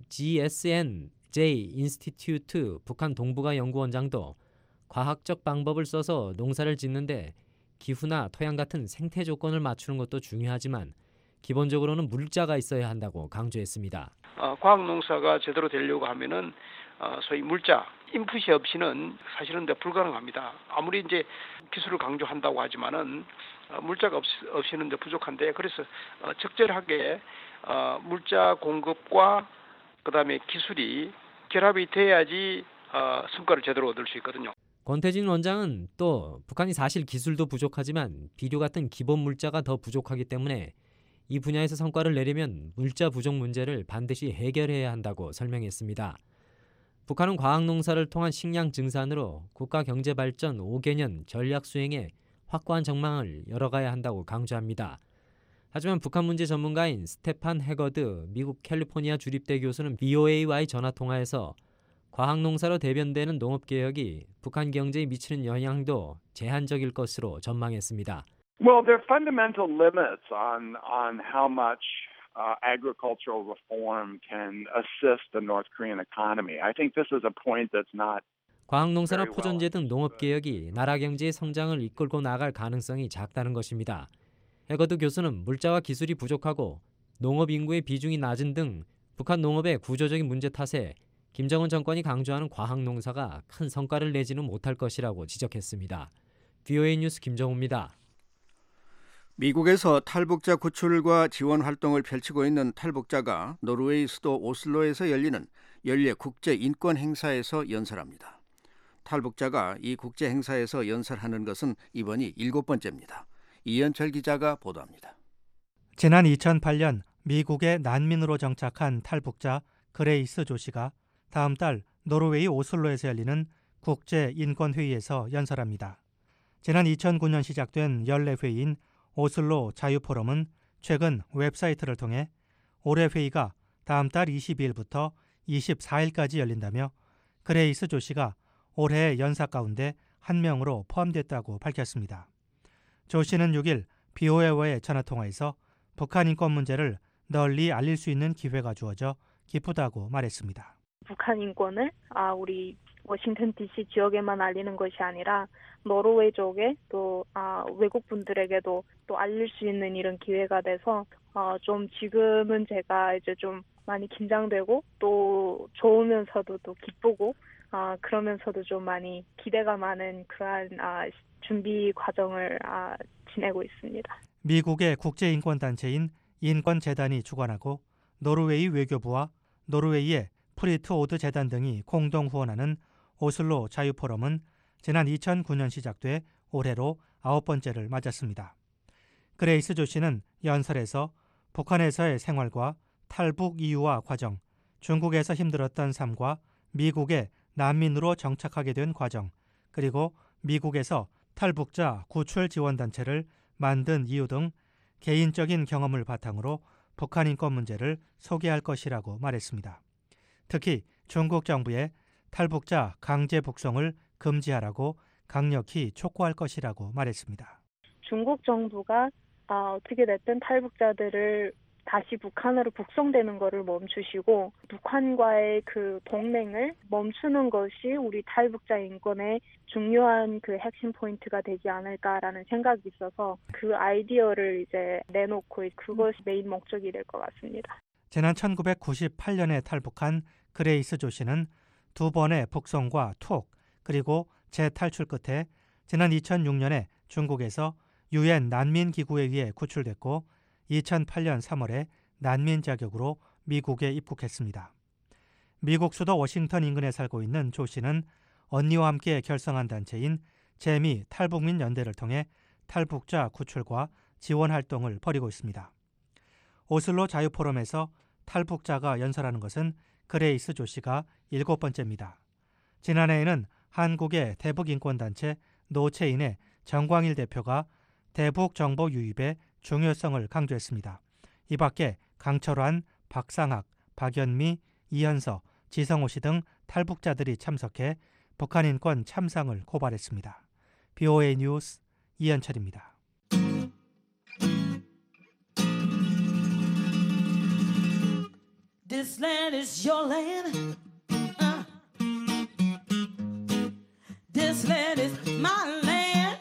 GSNJ 인스티튜트 북한 동북아 연구원장도 과학적 방법을 써서 농사를 짓는데 기후나 토양 같은 생태 조건을 맞추는 것도 중요하지만 기본적으로는 물자가 있어야 한다고 강조했습니다. 과학 농사가 제대로 되려고 하면은 소위 물자, 인풋이 없이는 사실은 불가능합니다. 아무리 이제 기술을 강조한다고 하지만은 물자가 없이는 부족한데 그래서 적절하게 물자 공급과 그다음에 기술이 결합이 돼야지 성과를 제대로 얻을 수 있거든요. 권태진 원장은 또 북한이 사실 기술도 부족하지만 비료 같은 기본 물자가 더 부족하기 때문에 이 분야에서 성과를 내려면 물자 부족 문제를 반드시 해결해야 한다고 설명했습니다. 북한은 과학농사를 통한 식량 증산으로 국가 경제 발전 5개년 전략 수행에 확고한 전망을 열어가야 한다고 강조합니다. 하지만 북한 문제 전문가인 스테판 해거드 미국 캘리포니아 주립대 교수는 VOA와의 전화통화에서 과학농사로 대변되는 농업개혁이 북한 경제에 미치는 영향도 제한적일 것으로 전망했습니다. Well, there are fundamental limits on how much agricultural reform can assist the North Korean economy. I think this is a point that's not 과학농사나 포존제 등 농업개혁이 나라 경제의 성장을 이끌고 나갈 가능성이 작다는 것입니다. 해거드 교수는 물자와 기술이 부족하고 농업 인구의 비중이 낮은 등 북한 농업의 구조적인 문제 탓에 김정은 정권이 강조하는 과학농사가 큰 성과를 내지는 못할 것이라고 지적했습니다. VOA 뉴스 김정우입니다. 미국에서 탈북자 구출과 지원 활동을 펼치고 있는 탈북자가 노르웨이 수도 오슬로에서 열리는 연례 국제 인권 행사에서 연설합니다. 탈북자가 이 국제 행사에서 연설하는 것은 이번이 7번째입니다. 이현철 기자가 보도합니다. 지난 2008년 미국의 난민으로 정착한 탈북자 그레이스 조시가 다음 달 노르웨이 오슬로에서 열리는 국제 인권 회의에서 연설합니다. 지난 2009년 시작된 연례 회의인 오슬로 자유포럼은 최근 웹사이트를 통해 올해 회의가 다음 달 22일부터 24일까지 열린다며 그레이스 조시가 올해의 연사 가운데 한 명으로 포함됐다고 밝혔습니다. 조시는 6일 BOA와의 전화통화에서 북한 인권 문제를 널리 알릴 수 있는 기회가 주어져 기쁘다고 말했습니다. 북한 인권을 우리 워싱턴 DC 지역에만 알리는 것이 아니라 노르웨이 쪽에 또 외국 분들에게도 또 알릴 수 있는 이런 기회가 돼서 좀 지금은 제가 이제 좀 많이 긴장되고 또 좋으면서도 또 기쁘고 그러면서도 좀 많이 기대가 많은 그러한 준비 과정을 지내고 있습니다. 미국의 국제인권단체인 인권재단이 주관하고 노르웨이 외교부와 노르웨이의 프리트 오드 재단 등이 공동 후원하는 오슬로 자유포럼은 지난 2009년 시작돼 올해로 9번째를 맞았습니다. 그레이스 조시는 연설에서 북한에서의 생활과 탈북 이유와 과정, 중국에서 힘들었던 삶과 미국의 난민으로 정착하게 된 과정, 그리고 미국에서 탈북자 구출 지원단체를 만든 이유 등 개인적인 경험을 바탕으로 북한 인권 문제를 소개할 것이라고 말했습니다. 특히 중국 정부의 탈북자 강제 북송을 금지하라고 강력히 촉구할 것이라고 말했습니다. 중국 정부가 어떻게 됐든 탈북자들을 다시 북한으로 북송되는 것을 멈추시고 북한과의 그 동맹을 멈추는 것이 우리 탈북자 인권의 중요한 그 핵심 포인트가 되지 않을까라는 생각이 있어서 그 아이디어를 이제 내놓고 그것이 메인 목적이 될 것 같습니다. 지난 1998년에 탈북한 그레이스 조시는 2번의 북송과 투옥 그리고 재탈출 끝에 지난 2006년에 중국에서 UN 난민기구에 의해 구출됐고 2008년 3월에 난민 자격으로 미국에 입국했습니다. 미국 수도 워싱턴 인근에 살고 있는 조 씨는 언니와 함께 결성한 단체인 재미 탈북민 연대를 통해 탈북자 구출과 지원 활동을 벌이고 있습니다. 오슬로 자유포럼에서 탈북자가 연설하는 것은 그레이스 조씨가 7번째입니다. 지난해에는 한국의 대북인권단체 노체인의 정광일 대표가 대북 정보 유입의 중요성을 강조했습니다. 이 밖에 강철환, 박상학, 박연미, 이현서, 지성호 씨 등 탈북자들이 참석해 북한 인권 참상을 고발했습니다. BOA 뉴스 이현철입니다. This land is your land. This land is my land.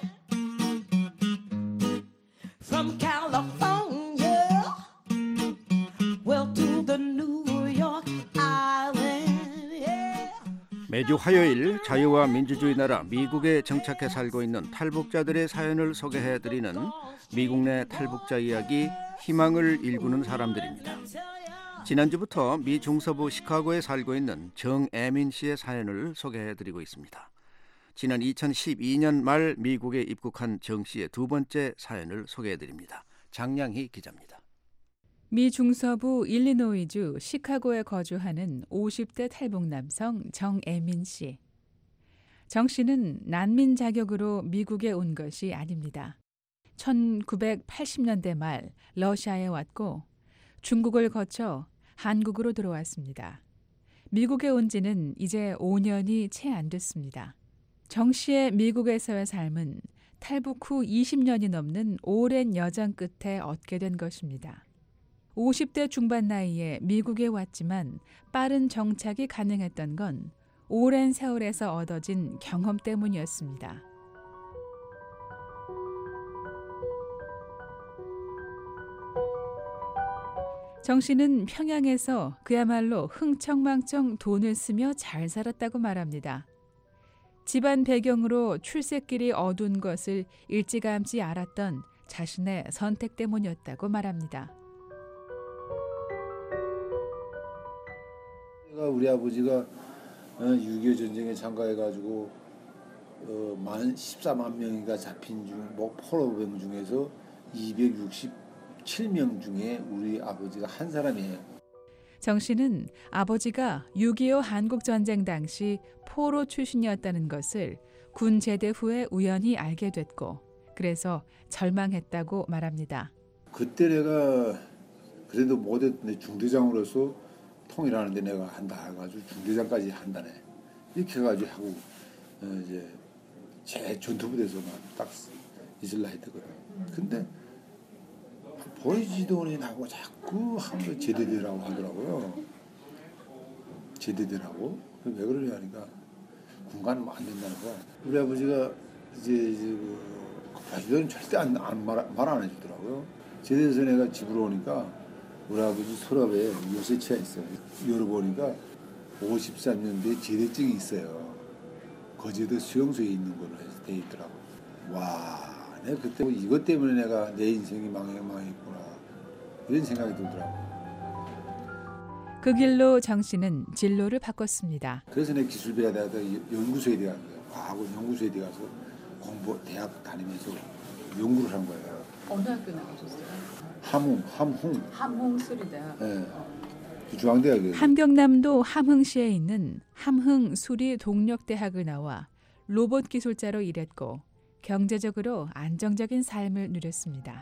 From California, well to the New York Island. Yeah. 매주 화요일 자유와 민주주의 나라 미국에 정착해 살고 있는 탈북자들의 사연을 소개해드리는 미국 내 탈북자 이야기, 희망을 일구는 사람들입니다. 지난주부터 미 중서부 시카고에 살고 있는 정애민 씨의 사연을 소개해드리고 있습니다. 지난 2012년 말 미국에 입국한 정 씨의 두 번째 사연을 소개해드립니다. 장량희 기자입니다. 미 중서부 일리노이주 시카고에 거주하는 50대 탈북 남성 정애민 씨. 정 씨는 난민 자격으로 미국에 온 것이 아닙니다. 1980년대 말 러시아에 왔고 중국을 거쳐 한국으로 들어왔습니다. 미국에 온 지는 이제 5년이 채 안 됐습니다. 정 씨의 미국에서의 삶은 탈북 후 20년이 넘는 오랜 여정 끝에 얻게 된 것입니다. 50대 중반 나이에 미국에 왔지만 빠른 정착이 가능했던 건 오랜 세월에서 얻어진 경험 때문이었습니다. 정 씨는 평양에서 그야말로 흥청망청 돈을 쓰며 잘 살았다고 말합니다. 집안 배경으로 출세길이 어두운 것을 일찌감치 알았던 자신의 선택 때문이었다고 말합니다. 우리 아버지가 6.25 전쟁에 참가해가지고 14만 명이가 잡힌 중 포로병 중에서 267명 중에 우리 아버지가 한 사람이에요. 정 씨는 아버지가 6.25 한국전쟁 당시 포로 출신이었다는 것을 군 제대 후에 우연히 알게 됐고 그래서 절망했다고 말합니다. 그때 내가 그래도 못했는데 중대장으로서 통일하는데 내가 한다 해가지고 중대장까지 한다네. 이렇게 해가지고 하고 이제 제 전투부대에서만 딱 있을라 했거든. 근데 보이지도 않고 자꾸 한번 제대되라고 하더라고요. 제대되라고? 왜 그러냐니까 군간은 안 된다는 거야. 우리 아버지가 이제 과주들은 절대 말 안 해주더라고요. 제대해서 내가 집으로 오니까 우리 아버지 서랍에 요새치가 있어요. 열어보니까 53년도에 제대증이 있어요. 거제도 수용소에 있는 걸로 해서 돼 있더라고. 와, 내가 그때 이것 때문에 내가 내 인생이 망했구나 이런 생각이 들더라고. 그 길로 정 씨는 진로를 바꿨습니다. 그래서 내가 기술배에다가 연구소에 들어간 거예요. 과학원 연구소에 들어가서 대학 다니면서 연구를 한 거예요. 어느 학교 나가셨어요? 함흥수리대학. 네. 중앙대학이에요. 함경남도 함흥시에 있는 함흥수리동력대학을 나와 로봇 기술자로 일했고 경제적으로 안정적인 삶을 누렸습니다.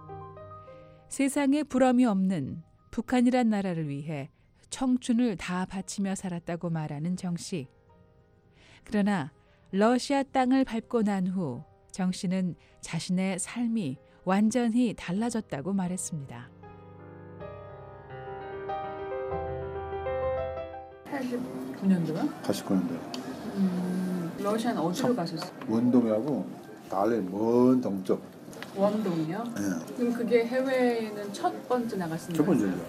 세상에 부러움이 없는 북한이란 나라를 위해 청춘을 다 바치며 살았다고 말하는 정 씨. 그러나 러시아 땅을 밟고 난 후 정 씨는 자신의 삶이 완전히 달라졌다고 말했습니다. 89년도요? 89년도. 러시아는 어디로 가셨어요? 원동이라고 달래 먼 동쪽. 원동이요? 네. 그럼 그게 해외에는 첫 번째 나갔습니다. 첫 번째죠.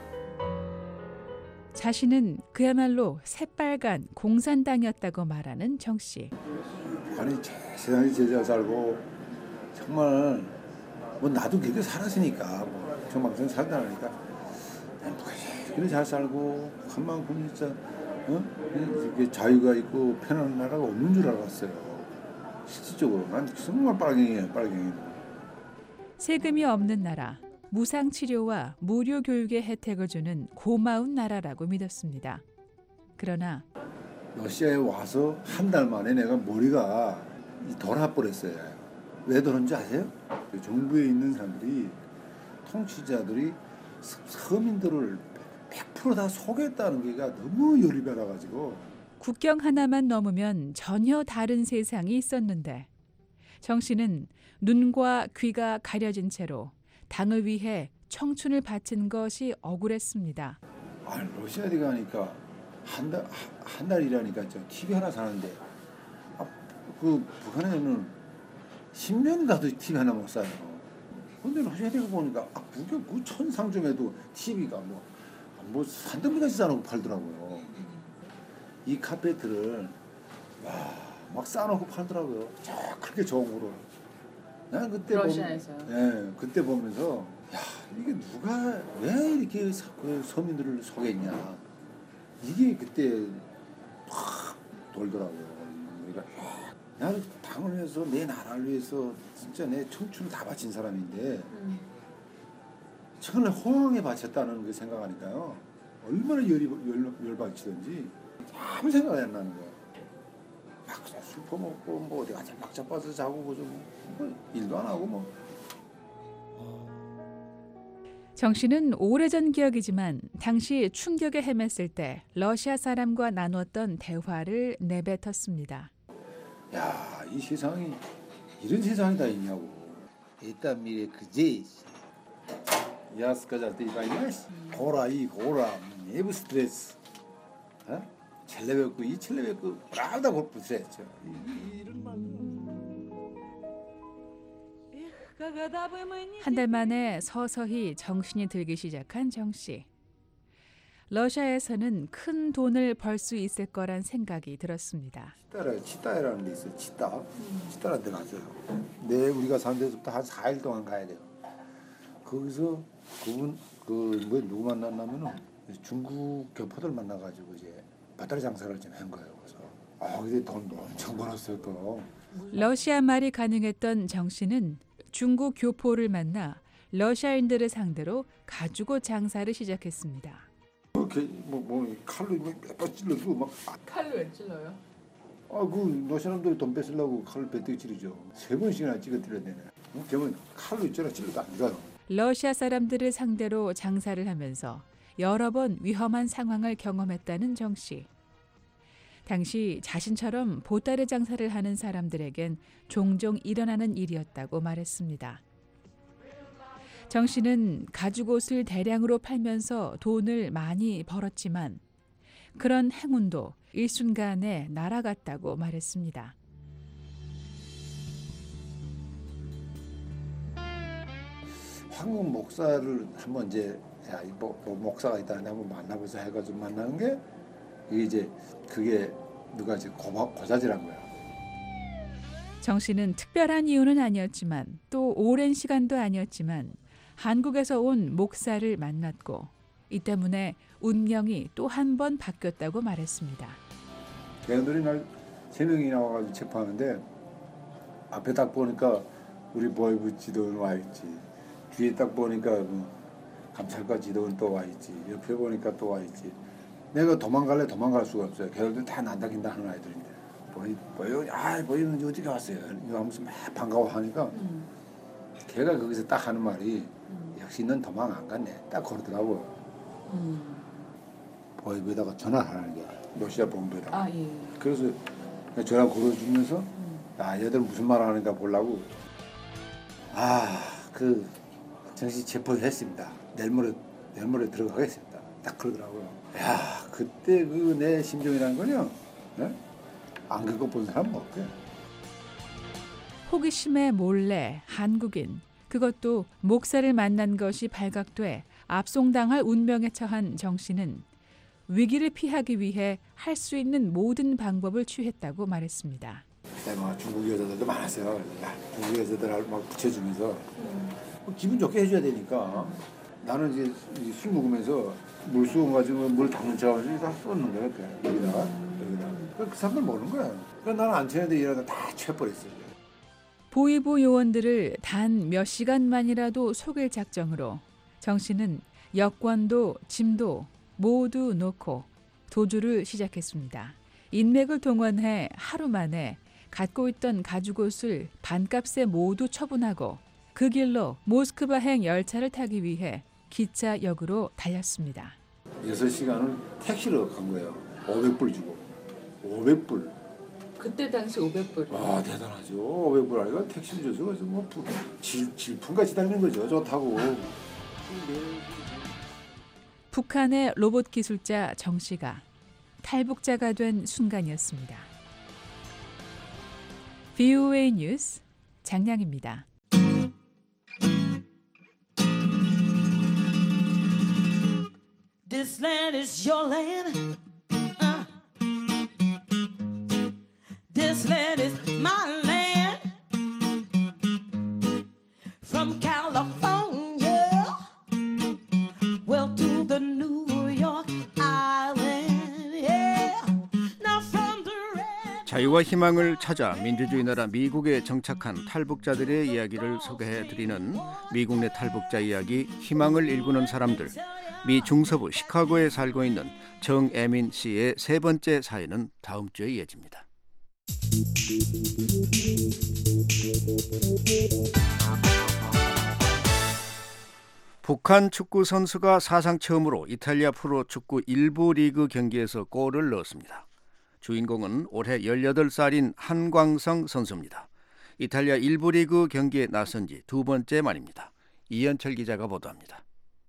자신은 그야말로 새빨간 공산당이었다고 말하는 정 씨. 아니 세상에 제자 살고 정말 나도 그렇게 살았으니까 정말 살다니까 그래 잘 살고 한만큼 진짜 자유가 있고 편안한 나라가 없는 줄 알았어요. 실질적으로 난 정말 빨갱이에요. 세금이 없는 나라, 무상 치료와 무료 교육의 혜택을 주는 고마운 나라라고 믿었습니다. 그러나 러시아에 와서 한 달 만에 내가 머리가 돌아버렸어요. 왜 그런지 아세요? 정부에 있는 사람들이, 통치자들이 서민들을 100% 다 속였다는 게가 너무 열이 받아가지고. 국경 하나만 넘으면 전혀 다른 세상이 있었는데 정 씨는 눈과 귀가 가려진 채로 당을 위해 청춘을 바친 것이 억울했습니다. 러시아에 가니까 한 달 일하니까 저 TV 하나 사는데 그 북한에는 10년 가도 TV 하나 못 사요. 근데 러시아에 보니까 북경 그 천상점에도 TV가 뭐 산더미같이 싸놓고 팔더라고요. 이 카페트를 막 싸놓고 팔더라고요. 그렇게 좋은 거로. 난 그때 러시아에서요? 네, 그때 보면서 야, 이게 누가 왜 이렇게 서민들을 속였냐. 이게 그때 확 돌더라고요. 그러니까 나는 당을 위해서, 내 나라를 위해서 진짜 내 청춘을 다 바친 사람인데 정말 호황에 바쳤다는 그 생각하니까요. 얼마나 열받치던지 아무 생각이 안 나는 거예요. 막 술 퍼먹고 뭐 어디 가서 막 자빠서 자고 그저 뭐 일도 안 하고 뭐. 정 씨는 오래전 기억이지만 당시 충격에 헤맸을 때 러시아 사람과 나눴던 대화를 내뱉었습니다. 야, 이 세상이 이런 세상이 다 있냐고. Это мире где? Я сказал, ты понимаешь? 고라, не в стресс. человеку, 이 человеку правда 고프세죠. 한 달 만에 서서히 정신이 들기 시작한 정 씨. 러시아에서는 큰 돈을 벌 수 있을 거란 생각이 들었습니다. 치타라는 데 있어요. 치타라는 데 가서요. 우리가 사는 데서부터 한 4일 동안 가야 돼요. 거기서 그분 누구 만났냐면은 중국 교포들 만나가지고 이제 배터리 장사를 좀 한 거예요. 그래서 근데 돈도 엄청 벌었어요 또. 러시아 말이 가능했던 정 씨는 중국 교포를 만나 러시아인들을 상대로 가죽옷 장사를 시작했습니다. 칼로 몇 번 찔러주고 막. 칼로 왜 찔러요? 그 러시아 사람들이 돈 뺏으려고 칼로 배뜨기 찌르죠. 3번씩이나 찌그뜨려야 되네. 그러면 칼로 있잖아 찔러도 안 들어요. 러시아 사람들을 상대로 장사를 하면서 여러 번 위험한 상황을 경험했다는 정 씨. 당시 자신처럼 보따리 장사를 하는 사람들에겐 종종 일어나는 일이었다고 말했습니다. 정 씨는 가죽옷을 대량으로 팔면서 돈을 많이 벌었지만 그런 행운도 일순간에 날아갔다고 말했습니다. 한국 목사를 한번 이제 목사가 있다는데 한번 만나보자 해가지고 만나는 게 그게 누가 이제 고자질한 거야. 정 씨는 특별한 이유는 아니었지만 또 오랜 시간도 아니었지만 한국에서 온 목사를 만났고 이 때문에 운명이 또 한 번 바뀌었다고 말했습니다. 걔네들이 날 3명이 나와가지고 체포하는데 앞에 딱 보니까 우리 보이부 지도원 와 있지. 뒤에 딱 보니까 감찰과 지도원 또 와 있지. 옆에 보니까 또 와 있지. 내가 도망갈 수가 없어요. 걔네들 다 난다긴다 하는 아이들인데. 보이는 어떻게 왔어요? 이거 하면서 막 반가워하니까 걔가 거기서 딱 하는 말이 역시 넌 도망 안 갔네. 딱 그러더라고요. 보이부에다가 전화를 하는 게 러시아 본부에다가. 그래서 전화 걸어주면서 얘들 무슨 말 하는가 보려고 정식 체포했습니다. 내일 모레 들어가겠습니다. 딱 그러더라고요. 야, 그때 내 심정이라는 거요. 네? 안 겪어본 사람은 없고요. 호기심에 몰래 한국인, 그것도 목사를 만난 것이 발각돼 압송당할 운명에 처한 정 씨는 위기를 피하기 위해 할 수 있는 모든 방법을 취했다고 말했습니다. 중국 여자들도 많았어요. 중국 여자들 막 붙여주면서 기분 좋게 해줘야 되니까 나는 이제 술 먹으면서 물수건 가지고 물 담는 척하면서 다 쏟는 거예요. 여기다가. 그 사람들 모르는 거야. 그러니까 나는 안 취했는데 이러다 다 취해버렸어요. 보위부 요원들을 단 몇 시간만이라도 속일 작정으로 정 씨는 여권도 짐도 모두 놓고 도주를 시작했습니다. 인맥을 동원해 하루 만에 갖고 있던 가죽옷을 반값에 모두 처분하고 그 길로 모스크바행 열차를 타기 위해 기차역으로 달렸습니다. 6시간을 택시로 간 거예요. 500불 주고. 500불. 그때 당시 500불. 와, 대단하죠. 500불 아니가 택시를 줘서 그래서 뭐 질풍같이 달리는 거죠. 좋다고. 북한의 로봇 기술자 정 씨가 탈북자가 된 순간이었습니다. VOA 뉴스 장량입니다. This land is your land. This land is my land. From California, well to the New York Island. Yeah. Now from the red. 자유와 희망을 찾아 민주주의 나라 미국에 정착한 탈북자들의 이야기를 소개해드리는 미국 내 탈북자 이야기 희망을 일구는 사람들. 미 중서부 시카고에 살고 있는 정애민 씨의 세 번째 사연은 다음 주에 이어집니다. 북한 축구 선수가 사상 처음으로 이탈리아 프로축구 1부 리그 경기에서 골을 넣었습니다. 주인공은 올해 18살인 한광성 선수입니다. 이탈리아 1부 리그 경기에 나선 지 두 번째 만입니다. 이현철 기자가 보도합니다.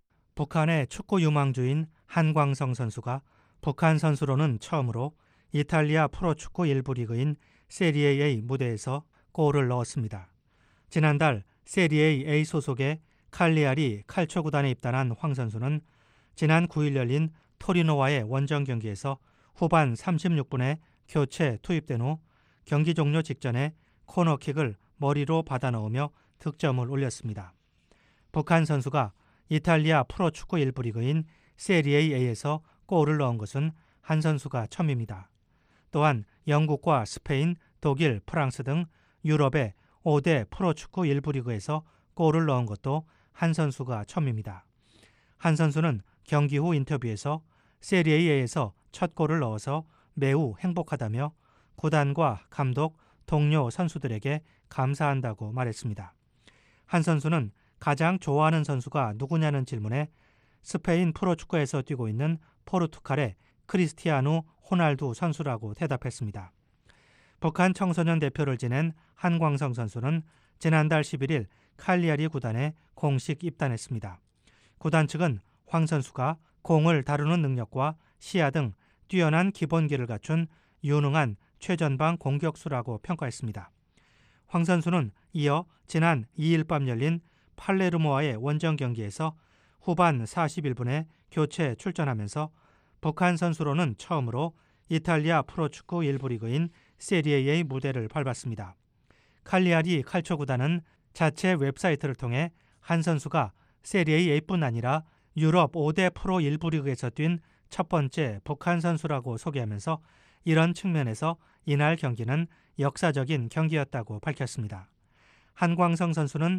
북한의 축구 유망주인 한광성 선수가 북한 선수로는 처음으로 이탈리아 프로축구 1부 리그인 세리에 A 무대에서 골을 넣었습니다. 지난달 세리에 A 소속의 칼리아리 칼초 구단에 입단한 황 선수는 지난 9일 열린 토리노와의 원정 경기에서 후반 36분에 교체 투입된 후 경기 종료 직전에 코너킥을 머리로 받아 넣으며 득점을 올렸습니다. 북한 선수가 이탈리아 프로축구 1부 리그인 세리에 A에서 골을 넣은 것은 한 선수가 처음입니다. 또한 영국과 스페인, 독일, 프랑스 등 유럽의 5대 프로축구 1부 리그에서 골을 넣은 것도 한 선수가 처음입니다. 한 선수는 경기 후 인터뷰에서 세리에 A에서 첫 골을 넣어서 매우 행복하다며 구단과 감독, 동료 선수들에게 감사한다고 말했습니다. 한 선수는 가장 좋아하는 선수가 누구냐는 질문에 스페인 프로축구에서 뛰고 있는 포르투갈의 크리스티아누 호날두 선수라고 대답했습니다. 북한 청소년 대표를 지낸 한광성 선수는 지난달 11일 칼리아리 구단에 공식 입단했습니다. 구단 측은 황 선수가 공을 다루는 능력과 시야 등 뛰어난 기본기를 갖춘 유능한 최전방 공격수라고 평가했습니다. 황 선수는 이어 지난 2일 밤 열린 팔레르모와의 원정 경기에서 후반 41분에 교체 출전하면서 북한 선수로는 처음으로 이탈리아 프로축구 1부 리그인 세리에 A 무대를 밟았습니다. 칼리아리 칼초 구단은 자체 웹사이트를 통해 한 선수가 세리에 A뿐 아니라 유럽 5대 프로 1부 리그에서 뛴 첫 번째 북한 선수라고 소개하면서 이런 측면에서 이날 경기는 역사적인 경기였다고 밝혔습니다. 한광성 선수는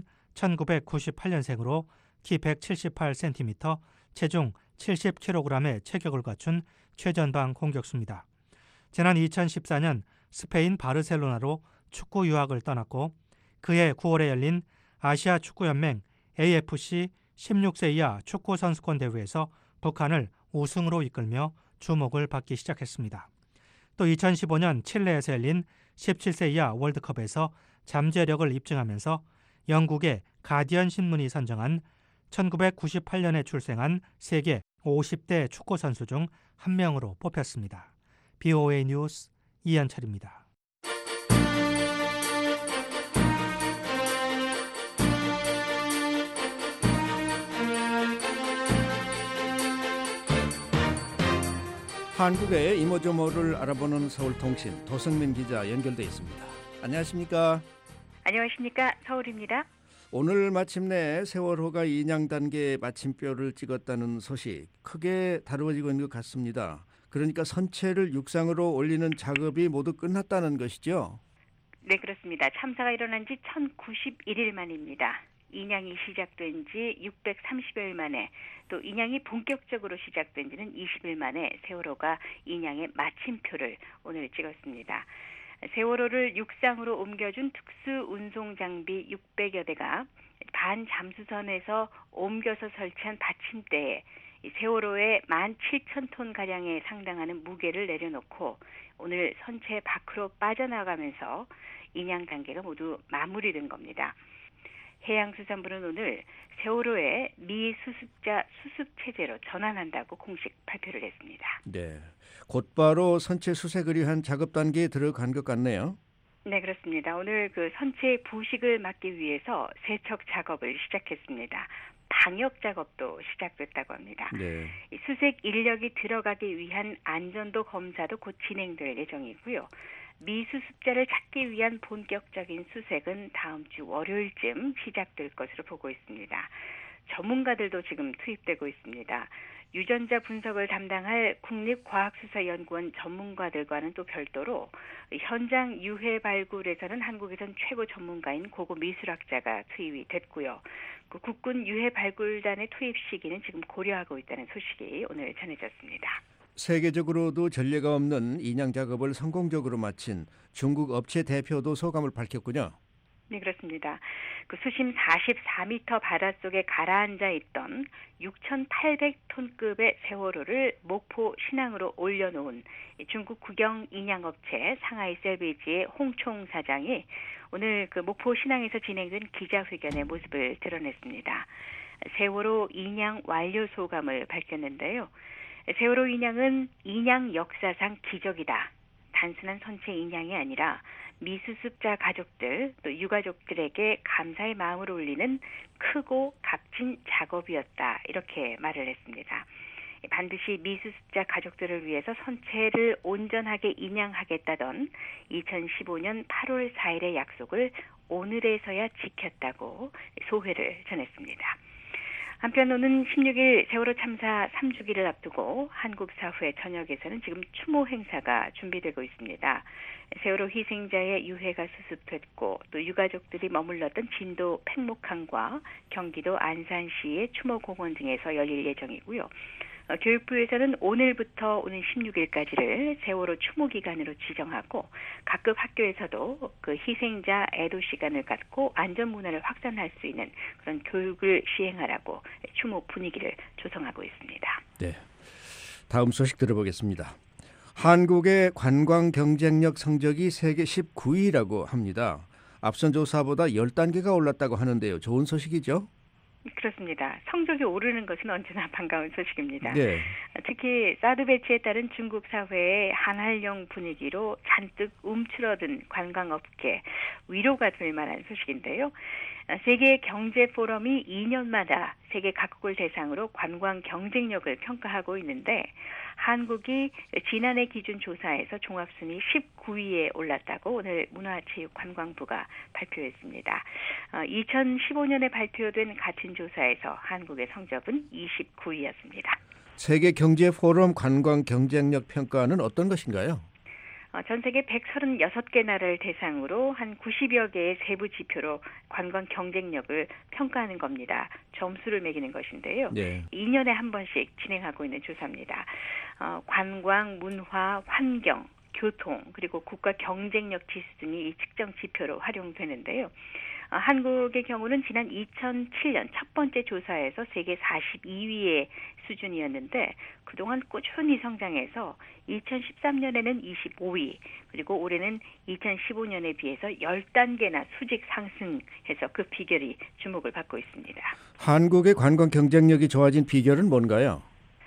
1998년생으로 키 178cm, 체중 70kg의 체격을 갖춘 최전방 공격수입니다. 지난 2014년 스페인 바르셀로나로 축구 유학을 떠났고 그해 9월에 열린 아시아 축구연맹 AFC 16세 이하 축구 선수권 대회에서 북한을 우승으로 이끌며 주목을 받기 시작했습니다. 또 2015년 칠레에서 열린 17세 이하 월드컵에서 잠재력을 입증하면서 영국의 가디언 신문이 선정한 1998년에 출생한 세계 50대 축구 선수 중 한 명으로 뽑혔습니다. BOA 뉴스 이현철입니다. 한국의 이모저모를 알아보는 서울통신 도성민 기자 연결돼 있습니다. 안녕하십니까? 안녕하십니까? 서울입니다. 오늘 마침내 세월호가 인양 단계에 마침표를 찍었다는 소식 크게 다루어지고 있는 것 같습니다. 그러니까 선체를 육상으로 올리는 작업이 모두 끝났다는 것이죠? 네, 그렇습니다. 참사가 일어난 지 1091일 만입니다. 인양이 시작된 지 630여일 만에 또 인양이 본격적으로 시작된 지는 20일 만에 세월호가 인양의 마침표를 오늘 찍었습니다. 세월호를 육상으로 옮겨준 특수운송장비 600여 대가 반잠수선에서 옮겨서 설치한 받침대에 세월호의 17,000톤가량에 상당하는 무게를 내려놓고 오늘 선체 밖으로 빠져나가면서 인양 단계가 모두 마무리된 겁니다. 해양수산부는 오늘 세월호의 미수습자 수습체제로 전환한다고 공식 발표를 했습니다. 네, 곧바로 선체 수색을 위한 작업 단계에 들어간 것 같네요. 네, 그렇습니다. 오늘 그 선체의 부식을 막기 위해서 세척 작업을 시작했습니다. 방역 작업도 시작됐다고 합니다. 네. 이 수색 인력이 들어가기 위한 안전도 검사도 곧 진행될 예정이고요. 미수습자를 찾기 위한 본격적인 수색은 다음 주 월요일쯤 시작될 것으로 보고 있습니다. 전문가들도 지금 투입되고 있습니다. 유전자 분석을 담당할 국립과학수사연구원 전문가들과는 또 별도로 현장 유해 발굴에서는 한국에선 최고 전문가인 고고 미술학자가 투입이 됐고요. 그 국군 유해 발굴단의 투입 시기는 지금 고려하고 있다는 소식이 오늘 전해졌습니다. 세계적으로도 전례가 없는 인양 작업을 성공적으로 마친 중국 업체 대표도 소감을 밝혔군요. 네, 그렇습니다. 그 수심 44m 바닷속에 가라앉아 있던 6,800톤급의 세월호를 목포 신항으로 올려놓은 중국 국영 인양업체 상하이 셀비지의 홍총 사장이 오늘 그 목포 신항에서 진행된 기자회견의 모습을 드러냈습니다. 세월호 인양 완료 소감을 밝혔는데요. 세월호 인양은 인양 역사상 기적이다. 단순한 선체 인양이 아니라 미수습자 가족들 또 유가족들에게 감사의 마음을 올리는 크고 값진 작업이었다. 이렇게 말을 했습니다. 반드시 미수습자 가족들을 위해서 선체를 온전하게 인양하겠다던 2015년 8월 4일의 약속을 오늘에서야 지켰다고 소회를 전했습니다. 한편 오는 16일 세월호 참사 3주기를 앞두고 한국 사회 전역에서는 지금 추모 행사가 준비되고 있습니다. 세월호 희생자의 유해가 수습됐고 또 유가족들이 머물렀던 진도 팽목항과 경기도 안산시의 추모공원 등에서 열릴 예정이고요. 교육부에서는 오늘부터 오는 16일까지를 세월호 추모 기간으로 지정하고 각급 학교에서도 그 희생자 애도 시간을 갖고 안전 문화를 확산할 수 있는 그런 교육을 시행하라고 추모 분위기를 조성하고 있습니다. 네, 다음 소식 들어보겠습니다. 한국의 관광 경쟁력 성적이 세계 19위라고 합니다. 앞선 조사보다 10단계가 올랐다고 하는데요. 좋은 소식이죠? 그렇습니다. 성적이 오르는 것은 언제나 반가운 소식입니다. 네. 특히 사드 배치에 따른 중국 사회의 한한령 분위기로 잔뜩 움츠러든 관광업계 위로가 될 만한 소식인데요. 세계 경제 포럼이 2년마다 세계 각국을 대상으로 관광 경쟁력을 평가하고 있는데 한국이 지난해 기준 조사에서 종합순위 19위에 올랐다고 오늘 문화체육관광부가 발표했습니다. 2015년에 발표된 같은 조사에서 한국의 성적은 29위였습니다. 세계 경제 포럼 관광 경쟁력 평가는 어떤 것인가요? 전 세계 136개 나라를 대상으로 한 90여 개의 세부 지표로 관광 경쟁력을 평가하는 겁니다. 점수를 매기는 것인데요. 네. 2년에 한 번씩 진행하고 있는 조사입니다. 관광, 문화, 환경, 교통, 그리고 국가 경쟁력 지수 등이 이 측정 지표로 활용되는데요. 한국의 경우는 지난 2007년 첫 번째 조사에서 세계 42위의 수준이었는데 그동안 꾸준히 성장해서 2013년에는 25위, 그리고 올해는 2015년에 비해서 10단계나 수직 상승해서 그 비결이 주목을 받고 있습니다. 한국의 관광 경쟁력이 좋아진 비결은 뭔가요?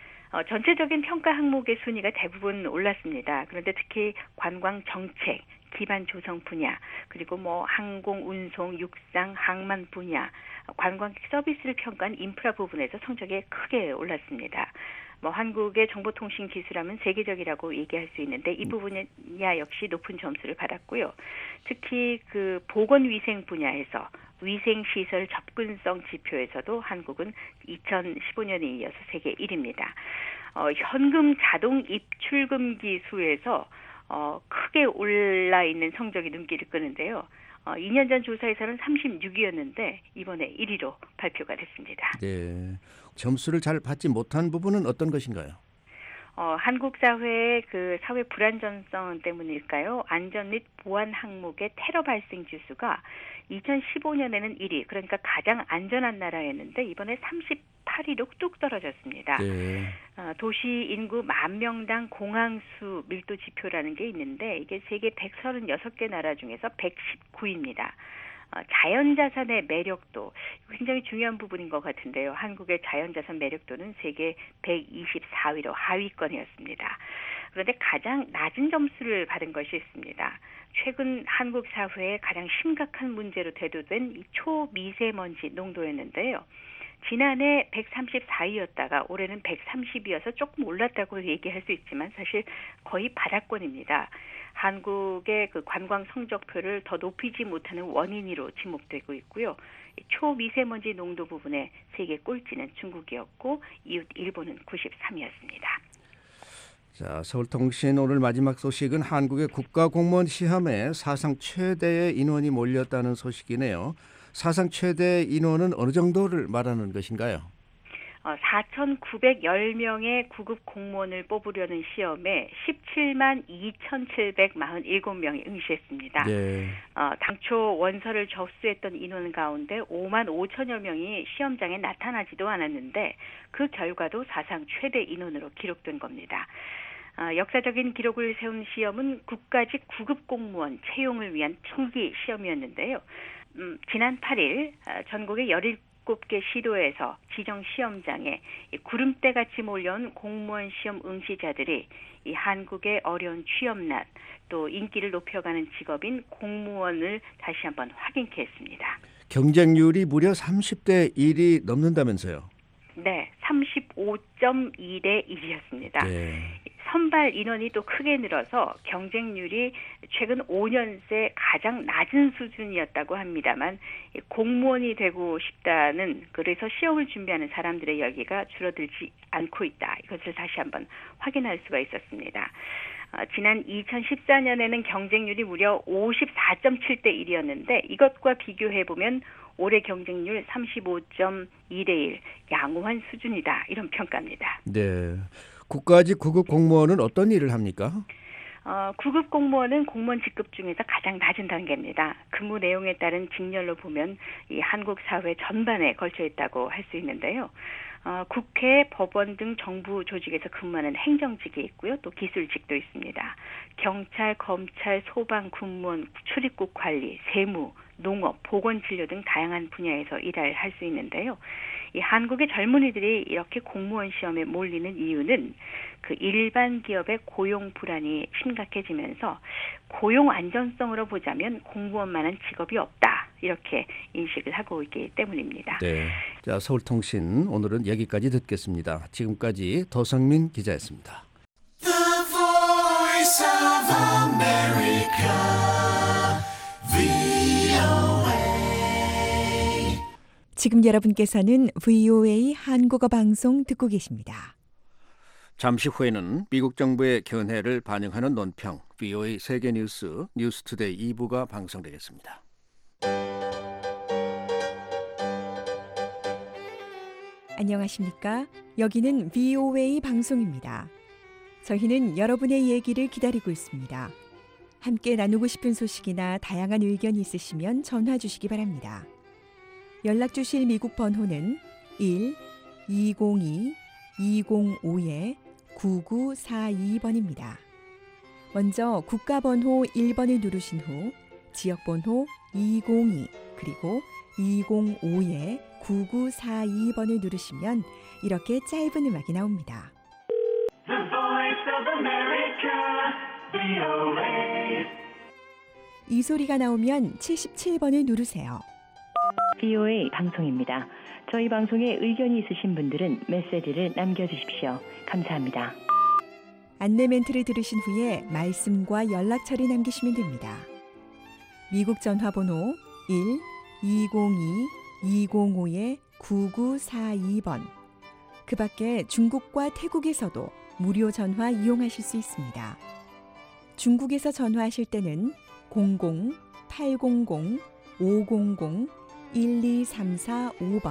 전체적인 평가 항목의 순위가 대부분 올랐습니다. 그런데 특히 관광 정책, 기반 조성 분야, 그리고 항공, 운송, 육상, 항만 분야, 관광 서비스를 평가한 인프라 부분에서 성적이 크게 올랐습니다. 한국의 정보통신 기술하면 세계적이라고 얘기할 수 있는데 이 분야 역시 높은 점수를 받았고요. 특히 그 보건위생 분야에서 위생시설 접근성 지표에서도 한국은 2015년에 이어서 세계 1위입니다. 현금 자동 입출금기 수에서 크게 올라 있는 성적이 눈길을 끄는데요. 2년 전 조사에서는 36위였는데 이번에 1위로 발표가 됐습니다. 네. 점수를 잘 받지 못한 부분은 어떤 것인가요? 한국 사회의 그 사회 불안전성 때문일까요? 안전 및 보안 항목의 테러 발생 지수가 2015년에는 1위, 그러니까 가장 안전한 나라였는데 이번에 38위로 뚝 떨어졌습니다. 네. 도시 인구 10,000명당 공항수 밀도 지표라는 게 있는데 이게 세계 136개 나라 중에서 119위입니다. 자연자산의 매력도 굉장히 중요한 부분인 것 같은데요. 한국의 자연자산 매력도는 세계 124위로 하위권이었습니다. 그런데 가장 낮은 점수를 받은 것이 있습니다. 최근 한국 사회의 가장 심각한 문제로 대두된 이 초미세먼지 농도였는데요. 지난해 134위였다가 올해는 130위여서 조금 올랐다고 얘기할 수 있지만 사실 거의 바닥권입니다. 한국의 그 관광 성적표를 더 높이지 못하는 원인으로 지목되고 있고요. 초미세먼지 농도 부분에 세계 꼴찌는 중국이었고 이웃 일본은 93위였습니다. 자, 서울통신 오늘 마지막 소식은 한국의 국가공무원 시험에 사상 최대의 인원이 몰렸다는 소식이네요. 사상 최대 인원은 어느 정도를 말하는 것인가요? 4,910명의 구급 공무원을 뽑으려는 시험에 17만 2,747명이 응시했습니다. 네. 당초 원서를 접수했던 인원 가운데 5만 5천여 명이 시험장에 나타나지도 않았는데 그 결과도 사상 최대 인원으로 기록된 겁니다. 역사적인 기록을 세운 시험은 국가직 구급공무원 채용을 위한 필기 시험이었는데요. 지난 8일 전국의 17개 시도에서 지정 시험장에 구름대같이 몰려온 공무원 시험 응시자들이 이 한국의 어려운 취업난 또 인기를 높여가는 직업인 공무원을 다시 한번 확인케 했습니다. 경쟁률이 무려 30대 1이 넘는다면서요? 네, 35.2대 1이었습니다. 네. 선발 인원이 또 크게 늘어서 경쟁률이 최근 5년 새 가장 낮은 수준이었다고 합니다만 공무원이 되고 싶다는 그래서 시험을 준비하는 사람들의 열기가 줄어들지 않고 있다. 이것을 다시 한번 확인할 수가 있었습니다. 지난 2014년에는 경쟁률이 무려 54.7대 1이었는데 이것과 비교해보면 올해 경쟁률 35.2대 1, 양호한 수준이다. 이런 평가입니다. 네. 국가직 구급 공무원은 어떤 일을 합니까? 구급 공무원은 공무원 직급 중에서 가장 낮은 단계입니다. 근무 내용에 따른 직렬로 보면 이 한국 사회 전반에 걸쳐 있다고 할 수 있는데요. 국회, 법원 등 정부 조직에서 근무하는 행정직이 있고요. 또 기술직도 있습니다. 경찰, 검찰, 소방, 군무원, 출입국 관리, 세무, 농업, 보건진료 등 다양한 분야에서 일을 할 수 있는데요. 이 한국의 젊은이들이 이렇게 공무원 시험에 몰리는 이유는 그 일반 기업의 고용 불안이 심각해지면서 고용 안전성으로 보자면 공무원만한 직업이 없다. 이렇게 인식을 하고 있기 때문입니다. 네. 자, 서울통신 오늘은 여기까지 듣겠습니다. 지금까지 도성민 기자였습니다. The Voice of America, VOA. 지금 여러분께서는 VOA 한국어 방송 듣고 계십니다. 잠시 후에는 미국 정부의 견해를 반영하는 논평 VOA 세계뉴스 뉴스투데이 2부가 방송되겠습니다. 안녕하십니까? 여기는 VOA 방송입니다. 저희는 여러분의 얘기를 기다리고 있습니다. 함께 나누고 싶은 소식이나 다양한 의견이 있으시면 전화 주시기 바랍니다. 연락 주실 미국 번호는 1-202-205-9942번입니다. 먼저 국가번호 1번을 누르신 후 지역번호 202 그리고 205-9942번을 누르시면 이렇게 짧은 음악이 나옵니다. The Voice of America, VOA. 이 소리가 나오면 77번을 누르세요. VOA 방송입니다. 저희 방송에 의견이 있으신 분들은 메시지를 남겨주십시오. 감사합니다. 안내 멘트를 들으신 후에 말씀과 연락처를 남기시면 됩니다. 미국 전화번호 1-202-205-9942번. 그 밖에 중국과 태국에서도 무료 전화 이용하실 수 있습니다. 중국에서 전화하실 때는 00-800-500-12345번,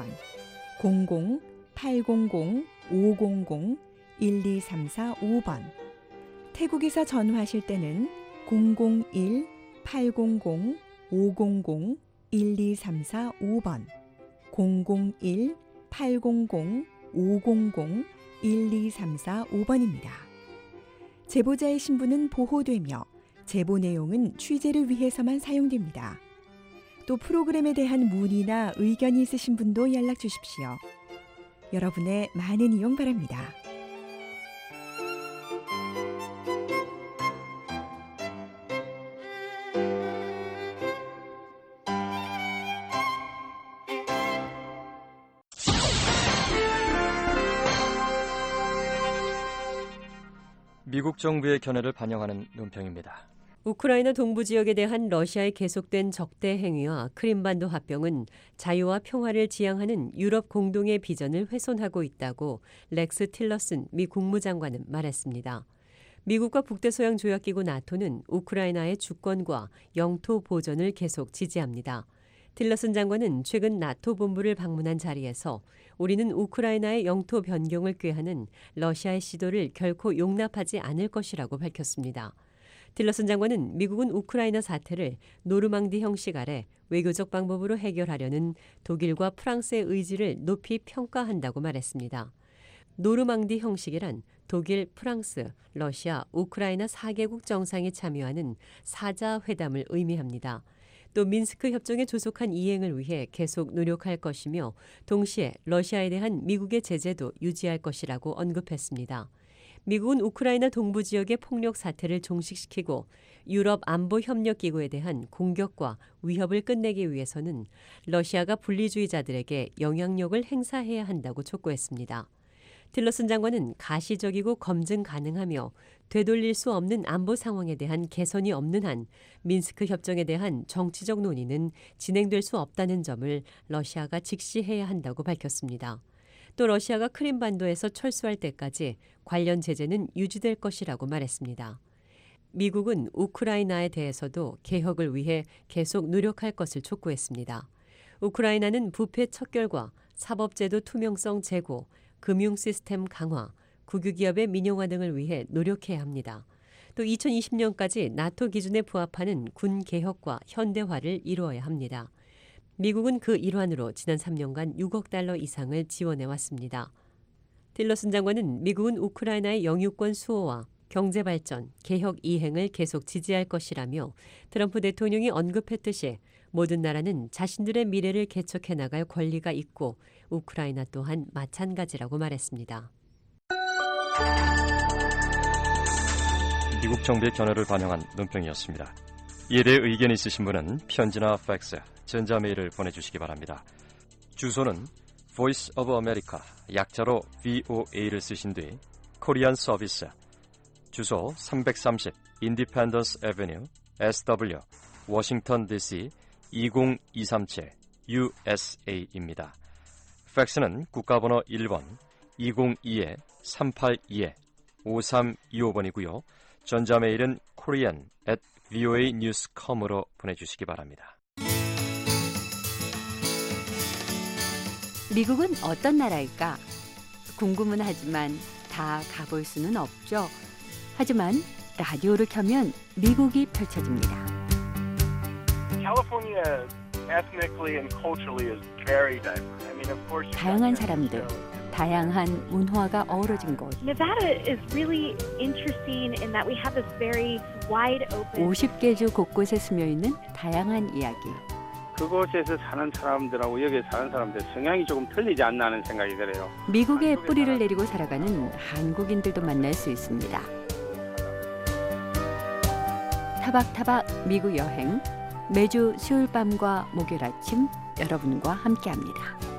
00-800-500-12345번. 태국에서 전화하실 때는 001-800-500-12345번, 001-800-500-12345번입니다. 제보자의 신분은 보호되며 제보 내용은 취재를 위해서만 사용됩니다. 또 프로그램에 대한 문의나 의견이 있으신 분도 연락 주십시오. 여러분의 많은 이용 바랍니다. 미국 정부의 견해를 반영하는 논평입니다. 우크라이나 동부 지역에 대한 러시아의 계속된 적대 행위와 크림반도 합병은 자유와 평화를 지향하는 유럽 공동의 비전을 훼손하고 있다고 렉스 틸러슨 미 국무장관은 말했습니다. 미국과 북대서양 조약기구 나토는 우크라이나의 주권과 영토 보전을 계속 지지합니다. 틸러슨 장관은 최근 나토 본부를 방문한 자리에서 우리는 우크라이나의 영토 변경을 꾀하는 러시아의 시도를 결코 용납하지 않을 것이라고 밝혔습니다. 틸러슨 장관은 미국은 우크라이나 사태를 노르망디 형식 아래 외교적 방법으로 해결하려는 독일과 프랑스의 의지를 높이 평가한다고 말했습니다. 노르망디 형식이란 독일, 프랑스, 러시아, 우크라이나 4개국 정상이 참여하는 사자 회담을 의미합니다. 또 민스크 협정에 조속한 이행을 위해 계속 노력할 것이며 동시에 러시아에 대한 미국의 제재도 유지할 것이라고 언급했습니다. 미국은 우크라이나 동부 지역의 폭력 사태를 종식시키고 유럽 안보협력기구에 대한 공격과 위협을 끝내기 위해서는 러시아가 분리주의자들에게 영향력을 행사해야 한다고 촉구했습니다. 틸러슨 장관은 가시적이고 검증 가능하며 되돌릴 수 없는 안보 상황에 대한 개선이 없는 한 민스크 협정에 대한 정치적 논의는 진행될 수 없다는 점을 러시아가 직시해야 한다고 밝혔습니다. 또 러시아가 크림반도에서 철수할 때까지 관련 제재는 유지될 것이라고 말했습니다. 미국은 우크라이나에 대해서도 개혁을 위해 계속 노력할 것을 촉구했습니다. 우크라이나는 부패 척결과 사법제도 투명성 제고, 금융 시스템 강화, 국유기업의 민영화 등을 위해 노력해야 합니다. 또 2020년까지 나토 기준에 부합하는 군 개혁과 현대화를 이루어야 합니다. 미국은 그 일환으로 지난 3년간 6억 달러 이상을 지원해 왔습니다. 틸러슨 장관은 미국은 우크라이나의 영유권 수호와 경제 발전, 개혁 이행을 계속 지지할 것이라며 트럼프 대통령이 언급했듯이 모든 나라는 자신들의 미래를 개척해 나갈 권리가 있고 우크라이나 또한 마찬가지라고 말했습니다. 미국 정부의 견해를 반영한 논평이었습니다. 이에 대해 의견이 있으신 분은 편지나 팩스, 전자메일을 보내주시기 바랍니다. 주소는 Voice of America, 약자로 VOA를 쓰신 뒤 코리안 서비스, 주소 330 Independence Avenue, SW, 워싱턴 DC 20237 USA입니다. 팩스는 국가번호 1번 202-382-5325번이고요. 전자메일은 korean@voanews.com으로 보내주시기 바랍니다. 미국은 어떤 나라일까? 궁금은 하지만 다 가볼 수는 없죠. 하지만 라디오를 켜면 미국이 펼쳐집니다. 다양한 사람들, 다양한 문화가 어우러진 곳. Nevada is really interesting in that we have this very wide open. 50개 주 곳곳에 스며 있는 다양한 이야기. 그곳에서 사는 사람들하고 여기 사는 사람들 성향이 조금 틀리지 않나 하는 생각이 들어요. 미국에 뿌리를 내리고 살아가는 한국인들도 만날 수 있습니다. 타박타박 미국 여행, 매주 수요일 밤과 목요일 아침 여러분과 함께합니다.